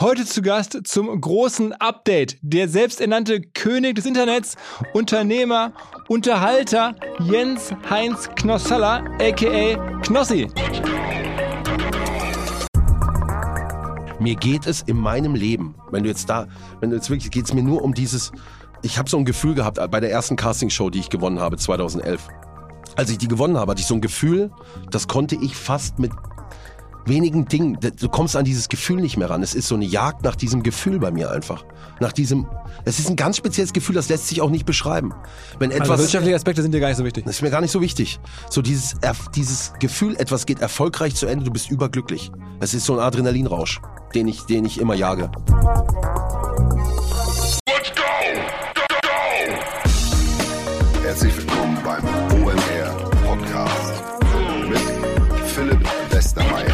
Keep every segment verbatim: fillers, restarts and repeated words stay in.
Heute zu Gast zum großen Update. Der selbsternannte König des Internets, Unternehmer, Unterhalter Jens-Heinz Knossalla, aka Knossi. Mir geht es in meinem Leben, wenn du jetzt da, wenn du jetzt wirklich, geht es mir nur um dieses, ich habe so ein Gefühl gehabt bei der ersten Castingshow, die ich gewonnen habe, zweitausendelf. Als ich die gewonnen habe, hatte ich so ein Gefühl, das konnte ich fast mit wenigen Dingen, du kommst an dieses Gefühl nicht mehr ran. Es ist so eine Jagd nach diesem Gefühl bei mir einfach. Nach diesem, es ist ein ganz spezielles Gefühl, das lässt sich auch nicht beschreiben. Wenn etwas, also wirtschaftliche Aspekte sind dir gar nicht so wichtig. Das ist mir gar nicht so wichtig. So dieses, dieses Gefühl, etwas geht erfolgreich zu Ende, du bist überglücklich. Es ist so ein Adrenalinrausch, den ich, den ich immer jage. Let's go! Go, go! Herzlich willkommen beim O M R Podcast mit Philipp Westermeier.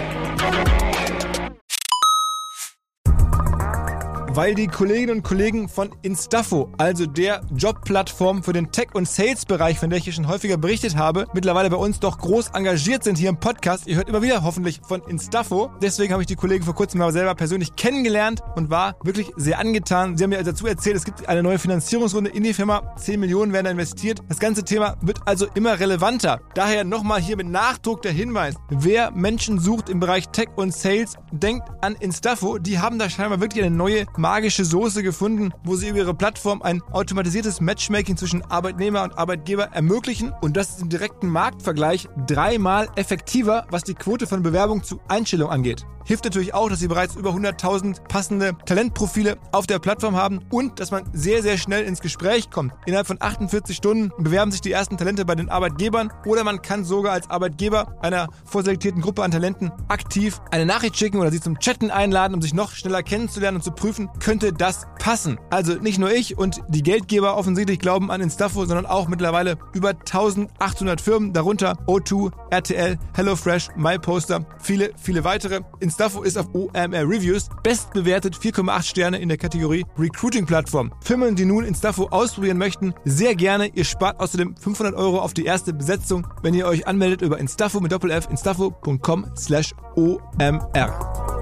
Weil die Kolleginnen und Kollegen von Instafo, also der Jobplattform für den Tech- und Sales-Bereich, von der ich hier schon häufiger berichtet habe, mittlerweile bei uns doch groß engagiert sind hier im Podcast. Ihr hört immer wieder hoffentlich von Instafo. Deswegen habe ich die Kollegen vor kurzem mal selber persönlich kennengelernt und war wirklich sehr angetan. Sie haben mir dazu erzählt, es gibt eine neue Finanzierungsrunde in die Firma. zehn Millionen werden da investiert. Das ganze Thema wird also immer relevanter. Daher nochmal hier mit Nachdruck der Hinweis. Wer Menschen sucht im Bereich Tech und Sales, denkt an Instafo. Die haben da scheinbar wirklich eine neue magische Soße gefunden, wo sie über ihre Plattform ein automatisiertes Matchmaking zwischen Arbeitnehmer und Arbeitgeber ermöglichen, und das ist im direkten Marktvergleich dreimal effektiver, was die Quote von Bewerbung zu Einstellung angeht. Hilft natürlich auch, dass sie bereits über hunderttausend passende Talentprofile auf der Plattform haben und dass man sehr, sehr schnell ins Gespräch kommt. Innerhalb von achtundvierzig Stunden bewerben sich die ersten Talente bei den Arbeitgebern, oder man kann sogar als Arbeitgeber einer vorselektierten Gruppe an Talenten aktiv eine Nachricht schicken oder sie zum Chatten einladen, um sich noch schneller kennenzulernen und zu prüfen, könnte das passen. Also nicht nur ich und die Geldgeber offensichtlich glauben an Instafo, sondern auch mittlerweile über eintausendachthundert Firmen, darunter O zwei, R T L, HelloFresh, MyPoster, viele, viele weitere. Instafo ist auf O M R Reviews bestbewertet, vier Komma acht Sterne in der Kategorie Recruiting-Plattform. Firmen, die nun Instafo ausprobieren möchten, sehr gerne. Ihr spart außerdem fünfhundert Euro auf die erste Besetzung, wenn ihr euch anmeldet über Instafo mit Doppel-F, instafo punkt com slash O M R.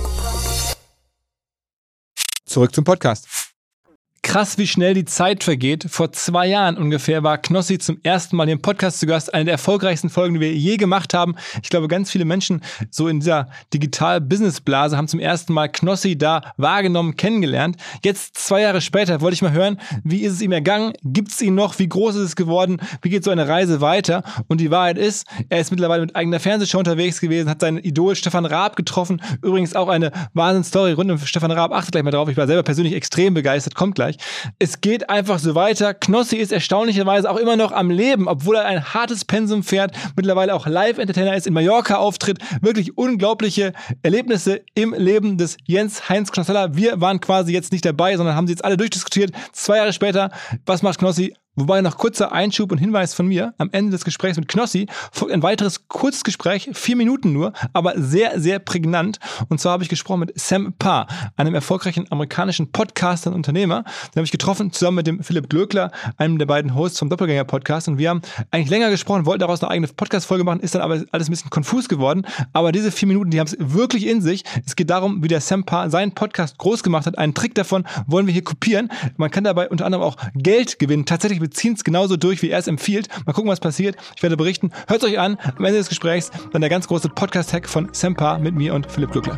Zurück zum Podcast. Krass, wie schnell die Zeit vergeht. Vor zwei Jahren ungefähr war Knossi zum ersten Mal hier im Podcast zu Gast. Eine der erfolgreichsten Folgen, die wir je gemacht haben. Ich glaube, ganz viele Menschen so in dieser Digital-Business-Blase haben zum ersten Mal Knossi da wahrgenommen, kennengelernt. Jetzt, zwei Jahre später, wollte ich mal hören, wie ist es ihm ergangen? Gibt es ihn noch? Wie groß ist es geworden? Wie geht so eine Reise weiter? Und die Wahrheit ist, er ist mittlerweile mit eigener Fernsehshow unterwegs gewesen, hat seinen Idol Stefan Raab getroffen. Übrigens auch eine Wahnsinns-Story rund um Stefan Raab. Achtet gleich mal drauf. Ich war selber persönlich extrem begeistert. Kommt gleich. Es geht einfach so weiter. Knossi ist erstaunlicherweise auch immer noch am Leben, obwohl er ein hartes Pensum fährt, mittlerweile auch Live-Entertainer ist, in Mallorca auftritt. Wirklich unglaubliche Erlebnisse im Leben des Jens-Heinz Knossalla. Wir waren quasi jetzt nicht dabei, sondern haben sie jetzt alle durchdiskutiert. Zwei Jahre später, was macht Knossi? Wobei noch kurzer Einschub und Hinweis von mir. Am Ende des Gesprächs mit Knossi folgt ein weiteres kurzes Gespräch, vier Minuten nur, aber sehr, sehr prägnant. Und zwar habe ich gesprochen mit Sam Parr, einem erfolgreichen amerikanischen Podcaster und Unternehmer. Den habe ich getroffen, zusammen mit dem Philipp Glöckler, einem der beiden Hosts vom Doppelgänger-Podcast. Und wir haben eigentlich länger gesprochen, wollten daraus eine eigene Podcast-Folge machen, ist dann aber alles ein bisschen konfus geworden. Aber diese vier Minuten, die haben es wirklich in sich. Es geht darum, wie der Sam Parr seinen Podcast groß gemacht hat. Einen Trick davon wollen wir hier kopieren. Man kann dabei unter anderem auch Geld gewinnen. Tatsächlich, wir ziehen es genauso durch, wie er es empfiehlt. Mal gucken, was passiert. Ich werde berichten. Hört es euch an. Am Ende des Gesprächs dann der ganz große Podcast-Hack von Sam Parr mit mir und Philipp Glöckler.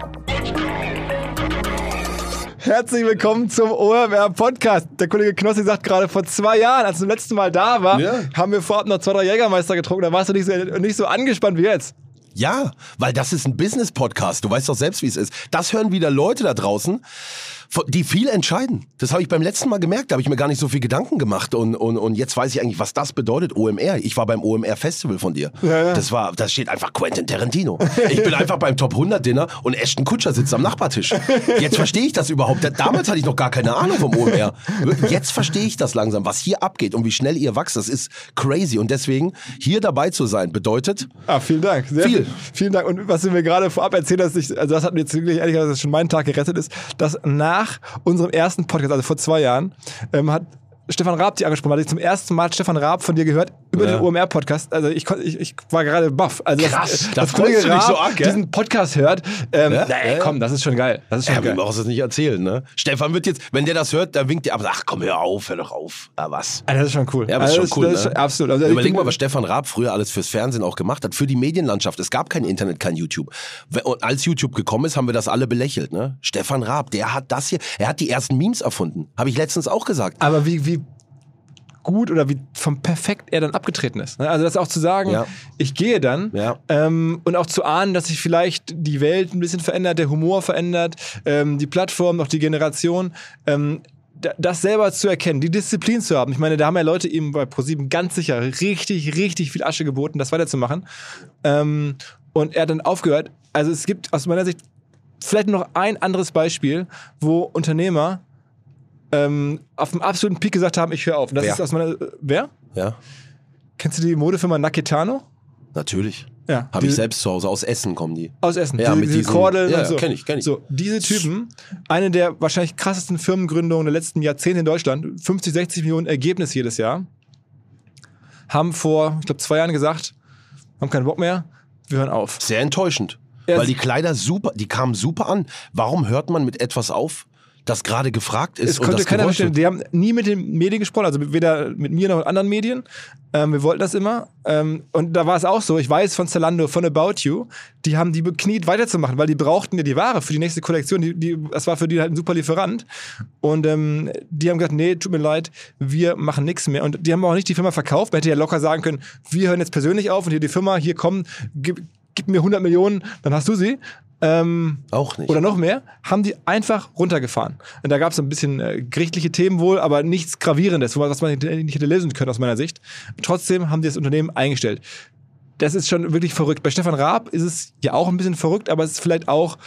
Herzlich willkommen zum O M R-Podcast. Der Kollege Knossi sagt gerade, vor zwei Jahren, als du das letzte Mal da war, ja, haben wir vorab noch zwei, drei Jägermeister getrunken. Da warst du nicht so, nicht so angespannt wie jetzt. Ja, weil das ist ein Business-Podcast. Du weißt doch selbst, wie es ist. Das hören wieder Leute da draußen, die viel entscheiden. Das habe ich beim letzten Mal gemerkt. Da habe ich mir gar nicht so viel Gedanken gemacht. Und, und, und jetzt weiß ich eigentlich, was das bedeutet, O M R. Ich war beim O M R-Festival von dir. Ja, ja. Das war, da steht einfach Quentin Tarantino. Ich bin einfach beim Top hundert Dinner und Ashton Kutcher sitzt am Nachbartisch. Jetzt verstehe ich das überhaupt. Damals hatte ich noch gar keine Ahnung vom O M R. Jetzt verstehe ich das langsam, was hier abgeht und wie schnell ihr wächst. Das ist crazy. Und deswegen, hier dabei zu sein, bedeutet ah, vielen Dank. Sehr viel. viel. Vielen Dank. Und was du mir gerade vorab erzählt hast, ich, also das hat mir jetzt wirklich ehrlich gesagt, dass schon meinen Tag gerettet ist, dass nach unserem ersten Podcast, also vor zwei Jahren, ähm, hat Stefan Raab dich angesprochen, weil ich zum ersten Mal Stefan Raab von dir gehört, über Ja. den O M R-Podcast. Also ich, kon- ich, ich war gerade baff. Also Krass, dass, da dass freust Kollege du dich so Raab arg, gell? diesen Podcast hört. Ähm, Ja? nee, Ja. komm, das ist schon geil. Das ist schon Ja, wir geil. brauchen es nicht erzählen, ne? Stefan wird jetzt, wenn der das hört, dann winkt er ab. Ach komm, hör auf, hör doch auf. Ja, was? Ah, das ist schon cool. Ja, aber das ist Also schon cool, das ne? ist absolut. Also ich Überleg bin- mal, was Stefan Raab früher alles fürs Fernsehen auch gemacht hat, für die Medienlandschaft. Es gab kein Internet, kein YouTube. Und als YouTube gekommen ist, haben wir das alle belächelt, ne? Stefan Raab, der hat das hier, er hat die ersten Memes erfunden. Habe ich letztens auch gesagt. Aber wie, wie gut oder wie vom Perfekt er dann abgetreten ist. ne? Also das auch zu sagen, Ja. ich gehe dann Ja. ähm, und auch zu ahnen, dass sich vielleicht die Welt ein bisschen verändert, der Humor verändert, ähm, die Plattform, noch die Generation. Ähm, da- das selber zu erkennen, die Disziplin zu haben. Ich meine, da haben ja Leute ihm bei ProSieben ganz sicher richtig, richtig viel Asche geboten, das weiterzumachen. Ähm, und er hat dann aufgehört. Also es gibt aus meiner Sicht vielleicht noch ein anderes Beispiel, wo Unternehmer ähm, auf dem absoluten Peak gesagt haben, ich höre auf. Und das Wer? ist aus meiner... Wer? Ja, Kennst du die Modefirma Naketano? natürlich. Ja. Habe ich Diese- selbst zu Hause, aus Essen kommen die. Aus Essen. Ja, diese, mit diese diesen- Kordeln ja, und so. kenn ich, kenn ich. So, diese Typen, eine der wahrscheinlich krassesten Firmengründungen der letzten Jahrzehnte in Deutschland, fünfzig, sechzig Millionen Ergebnis jedes Jahr, haben vor, ich glaube, zwei Jahren gesagt, haben keinen Bock mehr, wir hören auf. Sehr enttäuschend. Ja, weil sie- die Kleider super, die kamen super an. Warum hört man mit etwas auf, das gerade gefragt ist Es und konnte das keiner gewollt verstehen. wird? Die haben nie mit den Medien gesprochen, also weder mit mir noch mit anderen Medien. Ähm, wir wollten das immer. Ähm, und da war es auch so, ich weiß von Zalando, von About You, die haben die bekniet weiterzumachen, weil die brauchten ja die Ware für die nächste Kollektion. Die, die, das war für die halt ein super Lieferant. Und ähm, die haben gesagt, nee, tut mir leid, wir machen nichts mehr. Und die haben auch nicht die Firma verkauft. Man hätte ja locker sagen können, wir hören jetzt persönlich auf und hier die Firma, hier komm, gib, gib mir hundert Millionen, dann hast du sie. Ähm, Auch nicht. oder noch mehr, haben die einfach runtergefahren. Und da gab es ein bisschen äh, gerichtliche Themen wohl, aber nichts Gravierendes, was man nicht hätte lösen können aus meiner Sicht. Trotzdem haben die das Unternehmen eingestellt. Das ist schon wirklich verrückt. Bei Stefan Raab ist es ja auch ein bisschen verrückt, aber es ist vielleicht auch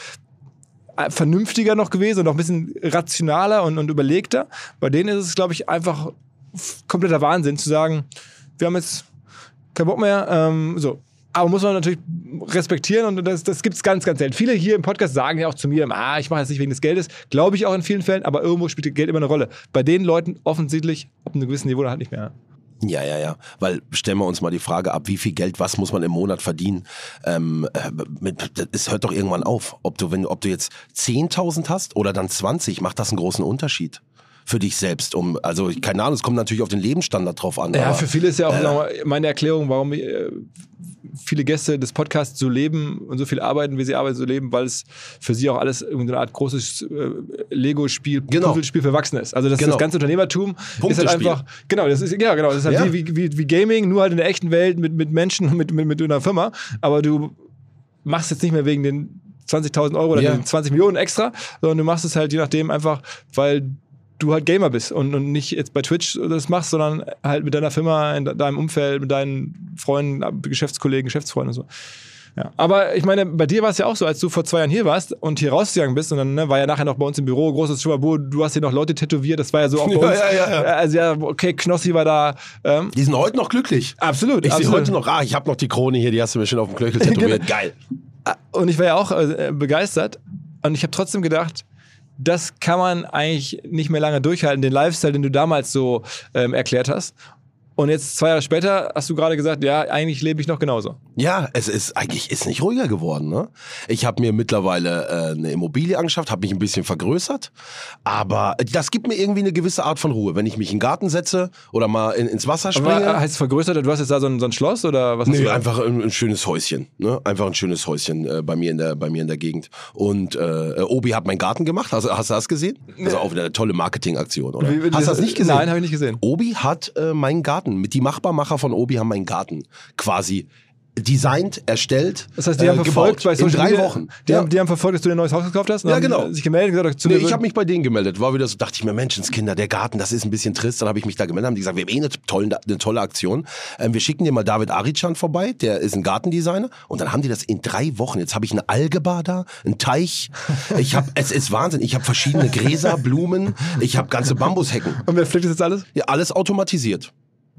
äh, vernünftiger noch gewesen und noch ein bisschen rationaler und, und überlegter. Bei denen ist es, glaube ich, einfach f- kompletter Wahnsinn zu sagen, wir haben jetzt keinen Bock mehr, ähm, so. Aber muss man natürlich respektieren und das, das gibt es ganz, ganz selten. Viele hier im Podcast sagen ja auch zu mir, ah, ich mache das nicht wegen des Geldes. Glaube ich auch in vielen Fällen, aber irgendwo spielt Geld immer eine Rolle. Bei den Leuten offensichtlich auf einem gewissen Niveau halt nicht mehr. Ja, ja, ja. Weil stellen wir uns mal die Frage ab, wie viel Geld, was muss man im Monat verdienen? Ähm, äh, mit, es hört doch irgendwann auf. Ob du, wenn, ob du jetzt zehntausend hast oder dann zwanzig, macht das einen großen Unterschied für dich selbst. Um, also keine Ahnung, es kommt natürlich auf den Lebensstandard drauf an. Ja, aber, für viele ist ja auch äh, nochmal meine Erklärung, warum äh, viele Gäste des Podcasts so leben und so viel arbeiten, wie sie arbeiten, so leben, weil es für sie auch alles irgendeine Art großes äh, Lego-Spiel, Genau. Puzzlespiel für Erwachsene ist. Also das, Genau. das ganze Unternehmertum ist halt Punktespiel. einfach, genau, das ist, ja, genau, das ist halt Ja. wie, wie, wie Gaming, nur halt in der echten Welt mit, mit Menschen und mit, mit, mit einer Firma. Aber du machst jetzt nicht mehr wegen den zwanzigtausend Euro oder Ja. den zwanzig Millionen extra, sondern du machst es halt je nachdem einfach, weil du halt Gamer bist und, und nicht jetzt bei Twitch das machst, sondern halt mit deiner Firma, in deinem Umfeld, mit deinen Freunden, Geschäftskollegen, Geschäftsfreunden und so. Ja. Aber ich meine, bei dir war es ja auch so, als du vor zwei Jahren hier warst und hier rausgegangen bist und dann ne, war ja nachher noch bei uns im Büro, großes Schuhabo, du hast hier noch Leute tätowiert, das war ja so auch bei Ja, uns. ja, ja, ja. Also ja, okay, Knossi war da. Ähm, Die sind heute noch glücklich. absolut. Ich sehe absolut. heute noch, ah, ich habe noch die Krone hier, die hast du mir schön auf dem Knöchel tätowiert. Geil. Und ich war ja auch äh, begeistert und ich habe trotzdem gedacht, das kann man eigentlich nicht mehr lange durchhalten, den Lifestyle, den du damals so ähm, erklärt hast. Und jetzt zwei Jahre später hast du gerade gesagt, ja, eigentlich lebe ich noch genauso. Ja, es ist eigentlich ist nicht ruhiger geworden. Ne? Ich habe mir mittlerweile äh, eine Immobilie angeschafft, habe mich ein bisschen vergrößert, aber das gibt mir irgendwie eine gewisse Art von Ruhe. Wenn ich mich in den Garten setze oder mal in, ins Wasser springe. Aber heißt es vergrößert, du hast jetzt da so ein, so ein Schloss oder was hast Nee, du? einfach ein, ein schönes Häuschen. Ne? Einfach ein schönes Häuschen äh, bei mir in der bei mir in der Gegend. Und äh, Obi hat meinen Garten gemacht. Hast, hast du das gesehen? Also auch wieder eine tolle Marketingaktion, oder? Wie- wie- Hast du das nicht gesehen? Nein, habe ich nicht gesehen. Obi hat äh, meinen Garten, mit die Machbarmacher von Obi haben meinen Garten quasi designt, erstellt, Das heißt, die äh, haben verfolgt gebaut. bei Social in drei Media, Wochen. Die, Ja. haben, die haben verfolgt, dass du dir ein neues Haus gekauft hast und Ja, haben genau. sich gemeldet und gesagt, zu Nee, dir ich will- habe mich bei denen gemeldet. War wieder so, dachte ich mir, Menschenskinder, der Garten, das ist ein bisschen trist. Dann habe ich mich da gemeldet, haben die gesagt, wir haben eh eine tolle, eine tolle Aktion. Ähm, wir schicken dir mal David Arichan vorbei, der ist ein Gartendesigner. Und dann haben die das in drei Wochen. Jetzt habe ich eine Algebad da, einen Teich. Ich habe, es ist Wahnsinn. Ich habe verschiedene Gräser, Blumen. Ich habe ganze Bambushecken. Und wer pflegt das jetzt alles? Ja, alles automatisiert.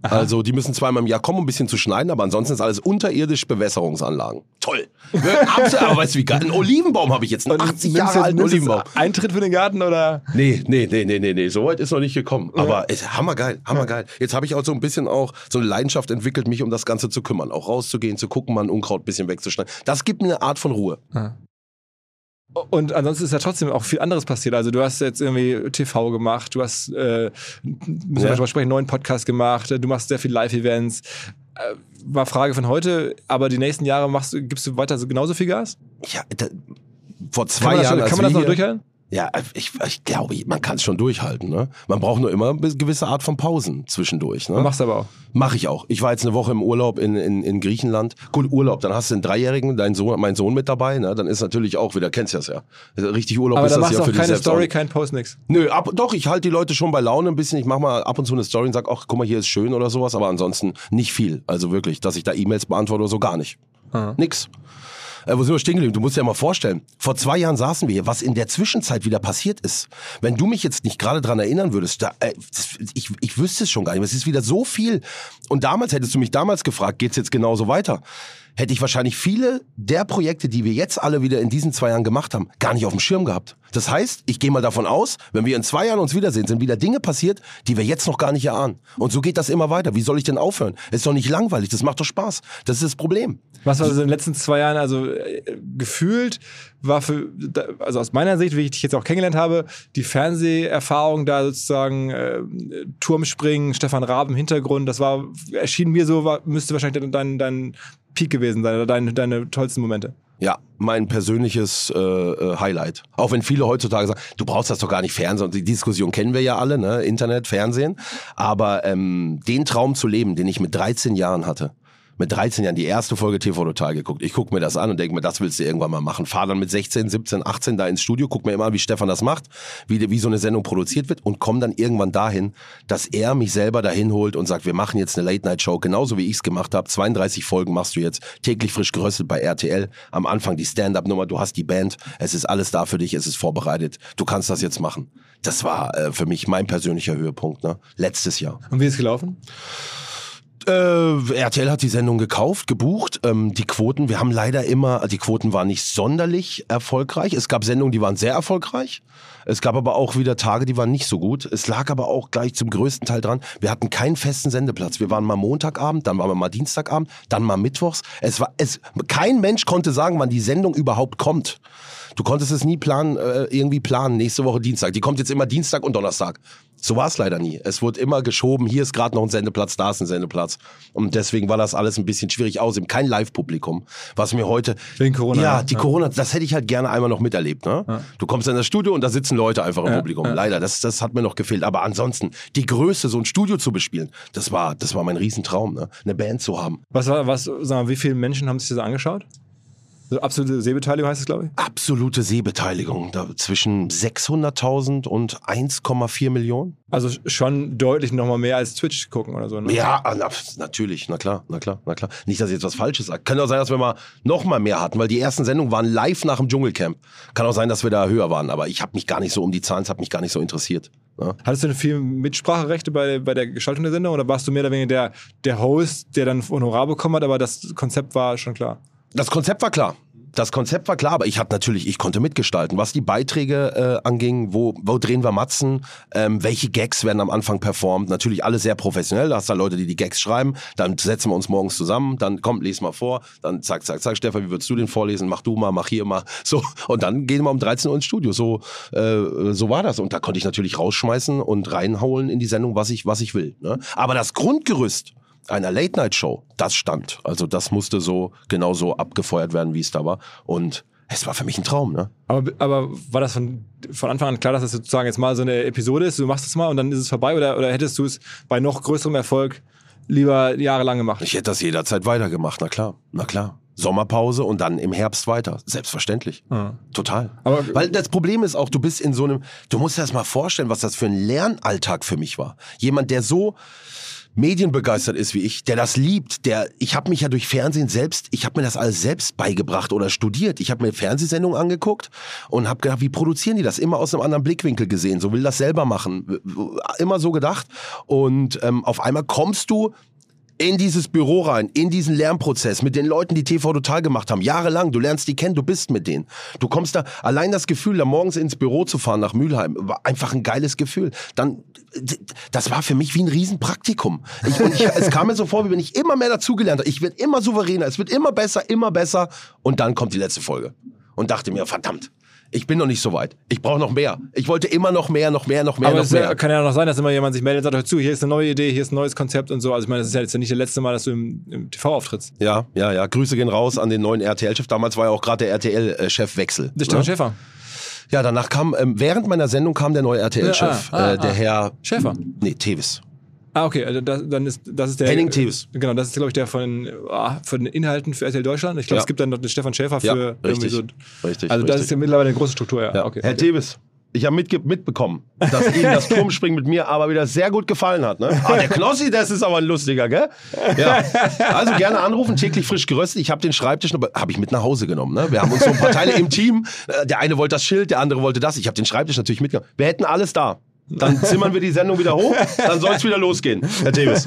Aha. Also die müssen zweimal im Jahr kommen, um ein bisschen zu schneiden, aber ansonsten ist alles unterirdisch Bewässerungsanlagen. Toll. Absolut, aber weißt du wie geil? Einen Olivenbaum habe ich jetzt, einen achtzig Jahre alten Olivenbaum. Eintritt für den Garten oder? Nee, nee, nee, nee, nee, nee, so weit ist noch nicht gekommen. Ja. Aber ist hammergeil, hammergeil. Jetzt habe ich auch so ein bisschen auch so eine Leidenschaft entwickelt, mich um das Ganze zu kümmern. Auch rauszugehen, zu gucken, mal ein Unkraut ein bisschen wegzuschneiden. Das gibt mir eine Art von Ruhe. Ja. Und ansonsten ist ja trotzdem auch viel anderes passiert. Also du hast jetzt irgendwie T V gemacht, du hast, äh, müssen wir Ja. darüber sprechen, einen neuen Podcast gemacht, du machst sehr viel Live-Events. Äh, war Frage von heute, aber die nächsten Jahre machst du, gibst du weiter so genauso viel Gas? Ja, da, vor Kann zwei man das, Jahren. schon, als kann man das wir noch hier- durchhalten? Ja, ich, ich glaube, man kann es schon durchhalten. Ne? Man braucht nur immer eine gewisse Art von Pausen zwischendurch. Ne? Machst du aber auch. Mache ich auch. Ich war jetzt eine Woche im Urlaub in, in, in Griechenland. Gut, Urlaub, dann hast du einen Dreijährigen, dein Sohn, mein Sohn mit dabei. Ne? Dann ist natürlich auch wieder, kennst du das ja. Richtig Urlaub Aber ist da das machst ja du auch für dich keine selbst Story, auch. kein Post, nix. Nö, ab, doch, ich halte die Leute schon bei Laune ein bisschen. Ich mache mal ab und zu eine Story und sag, ach, guck mal, hier ist schön oder sowas. Aber ansonsten nicht viel. Also wirklich, dass ich da E-Mails beantworte oder so, gar nicht. Aha. Nix. Äh, wo sind wir stehen geblieben? Du musst dir ja mal vorstellen, vor zwei Jahren saßen wir hier, was in der Zwischenzeit wieder passiert ist. Wenn du mich jetzt nicht gerade dran erinnern würdest, da, äh, das, ich, ich wüsste es schon gar nicht, es ist wieder so viel. Und damals, hättest du mich damals gefragt, geht's jetzt genauso weiter? Hätte ich wahrscheinlich viele der Projekte, die wir jetzt alle wieder in diesen zwei Jahren gemacht haben, gar nicht auf dem Schirm gehabt. Das heißt, ich gehe mal davon aus, wenn wir in zwei Jahren uns wiedersehen, sind wieder Dinge passiert, die wir jetzt noch gar nicht erahnen. Und so geht das immer weiter. Wie soll ich denn aufhören? Ist doch nicht langweilig, das macht doch Spaß. Das ist das Problem. Was war also in den letzten zwei Jahren, also äh, gefühlt, war für, da- also aus meiner Sicht, wie ich dich jetzt auch kennengelernt habe, die Fernseherfahrung da sozusagen, äh, Turmspringen, Stefan Raab im Hintergrund, das war, erschien mir so, war, müsste wahrscheinlich dein, dein Peak gewesen sein oder deine, deine tollsten Momente. Ja, mein persönliches äh, äh, Highlight. Auch wenn viele heutzutage sagen, du brauchst das doch gar nicht Fernsehen. Und die Diskussion kennen wir ja alle, ne? Internet, Fernsehen. Aber ähm, den Traum zu leben, den ich mit dreizehn Jahren hatte, mit dreizehn Jahren die erste Folge T V Total geguckt. Ich gucke mir das an und denke mir, das willst du irgendwann mal machen. Fahr dann mit sechzehn, siebzehn, achtzehn da ins Studio, guck mir immer an, wie Stefan das macht, wie, wie so eine Sendung produziert wird und komm dann irgendwann dahin, dass er mich selber dahin holt und sagt, wir machen jetzt eine Late-Night-Show, genauso wie ich es gemacht habe. zweiunddreißig Folgen machst du jetzt, täglich frisch geröstet bei R T L. Am Anfang die Stand-Up-Nummer, du hast die Band, es ist alles da für dich, es ist vorbereitet. Du kannst das jetzt machen. Das war äh, für mich mein persönlicher Höhepunkt, ne? Letztes Jahr. Und wie ist es gelaufen? Äh, R T L hat die Sendung gekauft, gebucht. Ähm, die Quoten, wir haben leider immer, die Quoten waren nicht sonderlich erfolgreich. Es gab Sendungen, die waren sehr erfolgreich. Es gab aber auch wieder Tage, die waren nicht so gut. Es lag aber auch gleich zum größten Teil dran. Wir hatten keinen festen Sendeplatz. Wir waren mal Montagabend, dann waren wir mal Dienstagabend, dann mal Mittwochs. Es war, es, kein Mensch konnte sagen, wann die Sendung überhaupt kommt. Du konntest es nie planen, äh, irgendwie planen. Nächste Woche Dienstag. Die kommt jetzt immer Dienstag und Donnerstag. So war es leider nie. Es wurde immer geschoben. Hier ist gerade noch ein Sendeplatz, da ist ein Sendeplatz. Und deswegen war das alles ein bisschen schwierig. Außerdem kein Live-Publikum. Was mir heute... Wegen Corona. Ja, ne? die Corona, das hätte ich halt gerne einmal noch miterlebt. Ne? Ja. Du kommst in das Studio und da sitzen Leute einfach im Ja, Publikum. ja. Leider, das, das hat mir noch gefehlt. Aber ansonsten, die Größe, so ein Studio zu bespielen, das war, das war mein Riesentraum, ne? Eine Band zu haben. Was war, was, sag mal, wie viele Menschen haben sich das angeschaut? So absolute Sehbeteiligung heißt es, glaube ich. Absolute Sehbeteiligung. Da zwischen sechshunderttausend und eins Komma vier Millionen. Also schon deutlich nochmal mehr als Twitch gucken oder so, ne? Ja, na, natürlich, na klar, na klar, na klar. Nicht, dass ich jetzt was Falsches sage. Kann auch sein, dass wir mal noch mal mehr hatten, weil die ersten Sendungen waren live nach dem Dschungelcamp. Kann auch sein, dass wir da höher waren, aber ich habe mich gar nicht so um die Zahlen, es hat mich gar nicht so interessiert. Ja. Hattest du denn viel Mitspracherechte bei, bei der Gestaltung der Sendung oder warst du mehr oder weniger der, der Host, der dann Honorar bekommen hat, aber das Konzept war schon klar? Das Konzept war klar. Das Konzept war klar, aber ich hatte natürlich, ich konnte mitgestalten, was die Beiträge äh, anging, wo, wo drehen wir Matzen, ähm, welche Gags werden am Anfang performt, natürlich alle sehr professionell, da hast du Leute, die die Gags schreiben, dann setzen wir uns morgens zusammen, dann komm, les mal vor, dann zack, zack, zack, Stefan, wie würdest du den vorlesen, mach du mal, mach hier mal, so, und dann gehen wir um dreizehn Uhr ins Studio, so, äh, so war das und da konnte ich natürlich rausschmeißen und reinhauen in die Sendung, was ich, was ich will, ne? Aber das Grundgerüst einer Late-Night-Show, das stand. Also das musste so genauso abgefeuert werden, wie es da war. Und es war für mich ein Traum, ne? Aber, aber war das von, von Anfang an klar, dass das sozusagen jetzt mal so eine Episode ist, du machst es mal und dann ist es vorbei? Oder, oder hättest du es bei noch größerem Erfolg lieber jahrelang gemacht? Ich hätte das jederzeit weitergemacht, na klar, na klar. Sommerpause und dann im Herbst weiter. Selbstverständlich. Ja. Total. Aber- Weil das Problem ist auch, du bist in so einem, du musst dir das mal vorstellen, was das für ein Lernalltag für mich war. Jemand, der so medienbegeistert ist wie ich, der das liebt, der, ich habe mich ja durch Fernsehen selbst, ich habe mir das alles selbst beigebracht oder studiert. Ich habe mir Fernsehsendungen angeguckt und habe gedacht, wie produzieren die das? Immer aus einem anderen Blickwinkel gesehen, so will das selber machen. Immer so gedacht. Und ähm, auf einmal kommst du in dieses Büro rein, in diesen Lernprozess mit den Leuten, die T V Total gemacht haben, jahrelang, du lernst die kennen, du bist mit denen. Du kommst da, allein das Gefühl, da morgens ins Büro zu fahren nach Mülheim, war einfach ein geiles Gefühl. Dann, das war für mich wie ein Riesenpraktikum. Ich, und ich, es kam mir so vor, wie wenn ich immer mehr dazugelernt habe. Ich werde immer souveräner, es wird immer besser, immer besser. Und dann kommt die letzte Folge. Und dachte mir, verdammt, ich bin noch nicht so weit. Ich brauche noch mehr. Ich wollte immer noch mehr, noch mehr, noch mehr, aber noch es mehr. Ja, kann ja noch sein, dass immer jemand sich meldet und sagt, hör zu, hier ist eine neue Idee, hier ist ein neues Konzept und so. Also ich meine, das ist ja jetzt nicht das letzte Mal, dass du im, im T V auftrittst. Ja, ja, ja. Grüße gehen raus an den neuen R T L-Chef. Damals war ja auch gerade der R T L-Chefwechsel. Der Stefan Schäfer. Ja, danach kam, ähm, während meiner Sendung kam der neue R T L-Chef. Ja, ah, ah, äh, der ah. Herr... Schäfer. Nee, Tevis. Ah, okay, also das, dann ist, das ist der... Henning Tevis. Genau, das ist, glaube ich, der von, ah, von den Inhalten für R T L Deutschland. Ich glaube, Ja. es gibt dann noch den Stefan Schäfer für Ja, irgendwie richtig, so... richtig, Also das richtig. ist ja mittlerweile eine große Struktur, ja. Ja. Okay, Herr okay. Tevis, ich habe mitge- mitbekommen, dass Ihnen das Turmspringen mit mir aber wieder sehr gut gefallen hat. Ne? Ah, der Knossi, das ist aber ein lustiger, gell? Ja. Also gerne anrufen, täglich frisch geröstet. Ich habe den Schreibtisch, habe ich mit nach Hause genommen. Ne? Wir haben uns so ein paar Teile im Team. Der eine wollte das Schild, der andere wollte das. Ich habe den Schreibtisch natürlich mitgenommen. Wir hätten alles da. Dann zimmern wir die Sendung wieder hoch, dann soll es wieder losgehen, Herr Tevis.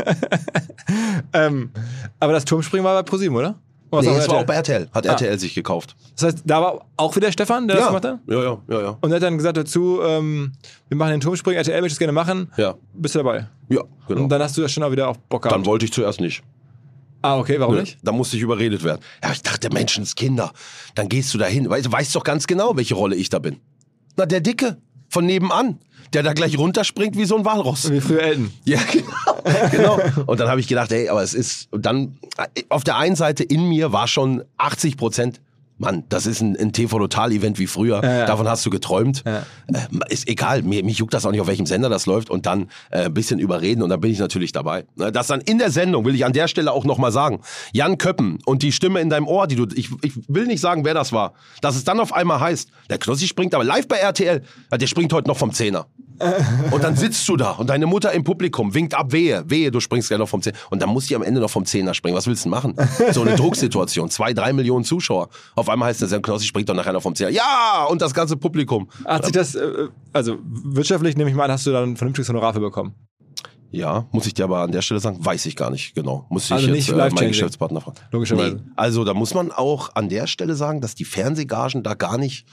ähm, aber das Turmspringen war bei ProSieben, oder? Oder Nee, was das war R auch bei R T L. Hat Ah. R T L sich gekauft. Das heißt, da war auch wieder Stefan, der das Ja. gemacht hat? ja, ja, ja, ja. Und er hat dann gesagt dazu, ähm, wir machen den Turmspringen, R T L möchte es gerne machen. Ja, Bist du dabei? ja, genau. Und dann hast du das schon auch wieder auf Bock gehabt. Dann wollte ich zuerst nicht. Ah, okay, warum nicht? Da musste ich überredet werden. Ja, ich dachte, Menschenskinder, dann gehst du da hin. Weißt, du weißt doch ganz genau, welche Rolle ich da bin. Na, der Dicke von nebenan, der da gleich runterspringt wie so ein Walross. Wie früher Elton. Ja, genau. genau. Und dann habe ich gedacht, ey, aber es ist, und dann, auf der einen Seite in mir war schon achtzig Prozent, Mann, das ist ein, ein T V-Total-Event wie früher. Ja, ja. Davon hast du geträumt. Ja. Äh, ist egal, mir, mich juckt das auch nicht, auf welchem Sender das läuft. Und dann äh, ein bisschen überreden und dann bin ich natürlich dabei. Ne, Das dann in der Sendung, will ich an der Stelle auch nochmal sagen, Jan Köppen und die Stimme in deinem Ohr, die du, ich, ich will nicht sagen, wer das war, dass es dann auf einmal heißt, der Knossi springt aber live bei R T L, ja, der springt heute noch vom Zehner. Und dann sitzt du da und deine Mutter im Publikum winkt ab, wehe, wehe, du springst gleich noch vom Zehner. Und dann musst du am Ende noch vom Zehner springen. Was willst du denn machen? So eine Drucksituation. Zwei, drei Millionen Zuschauer. Auf einmal heißt der Knossi springt doch nachher noch vom Zehner. Ja! Und das ganze Publikum. Hat sich das, äh, also wirtschaftlich nehme ich mal an, hast du dann ein vernünftiges Honorar für bekommen? Ja, muss ich dir aber an der Stelle sagen, weiß ich gar nicht genau. Muss ich Also jetzt nicht äh, meinen life-changing. Geschäftspartner fragen. Logischerweise. Nee. Also da muss man auch an der Stelle sagen, dass die Fernsehgagen da gar nicht,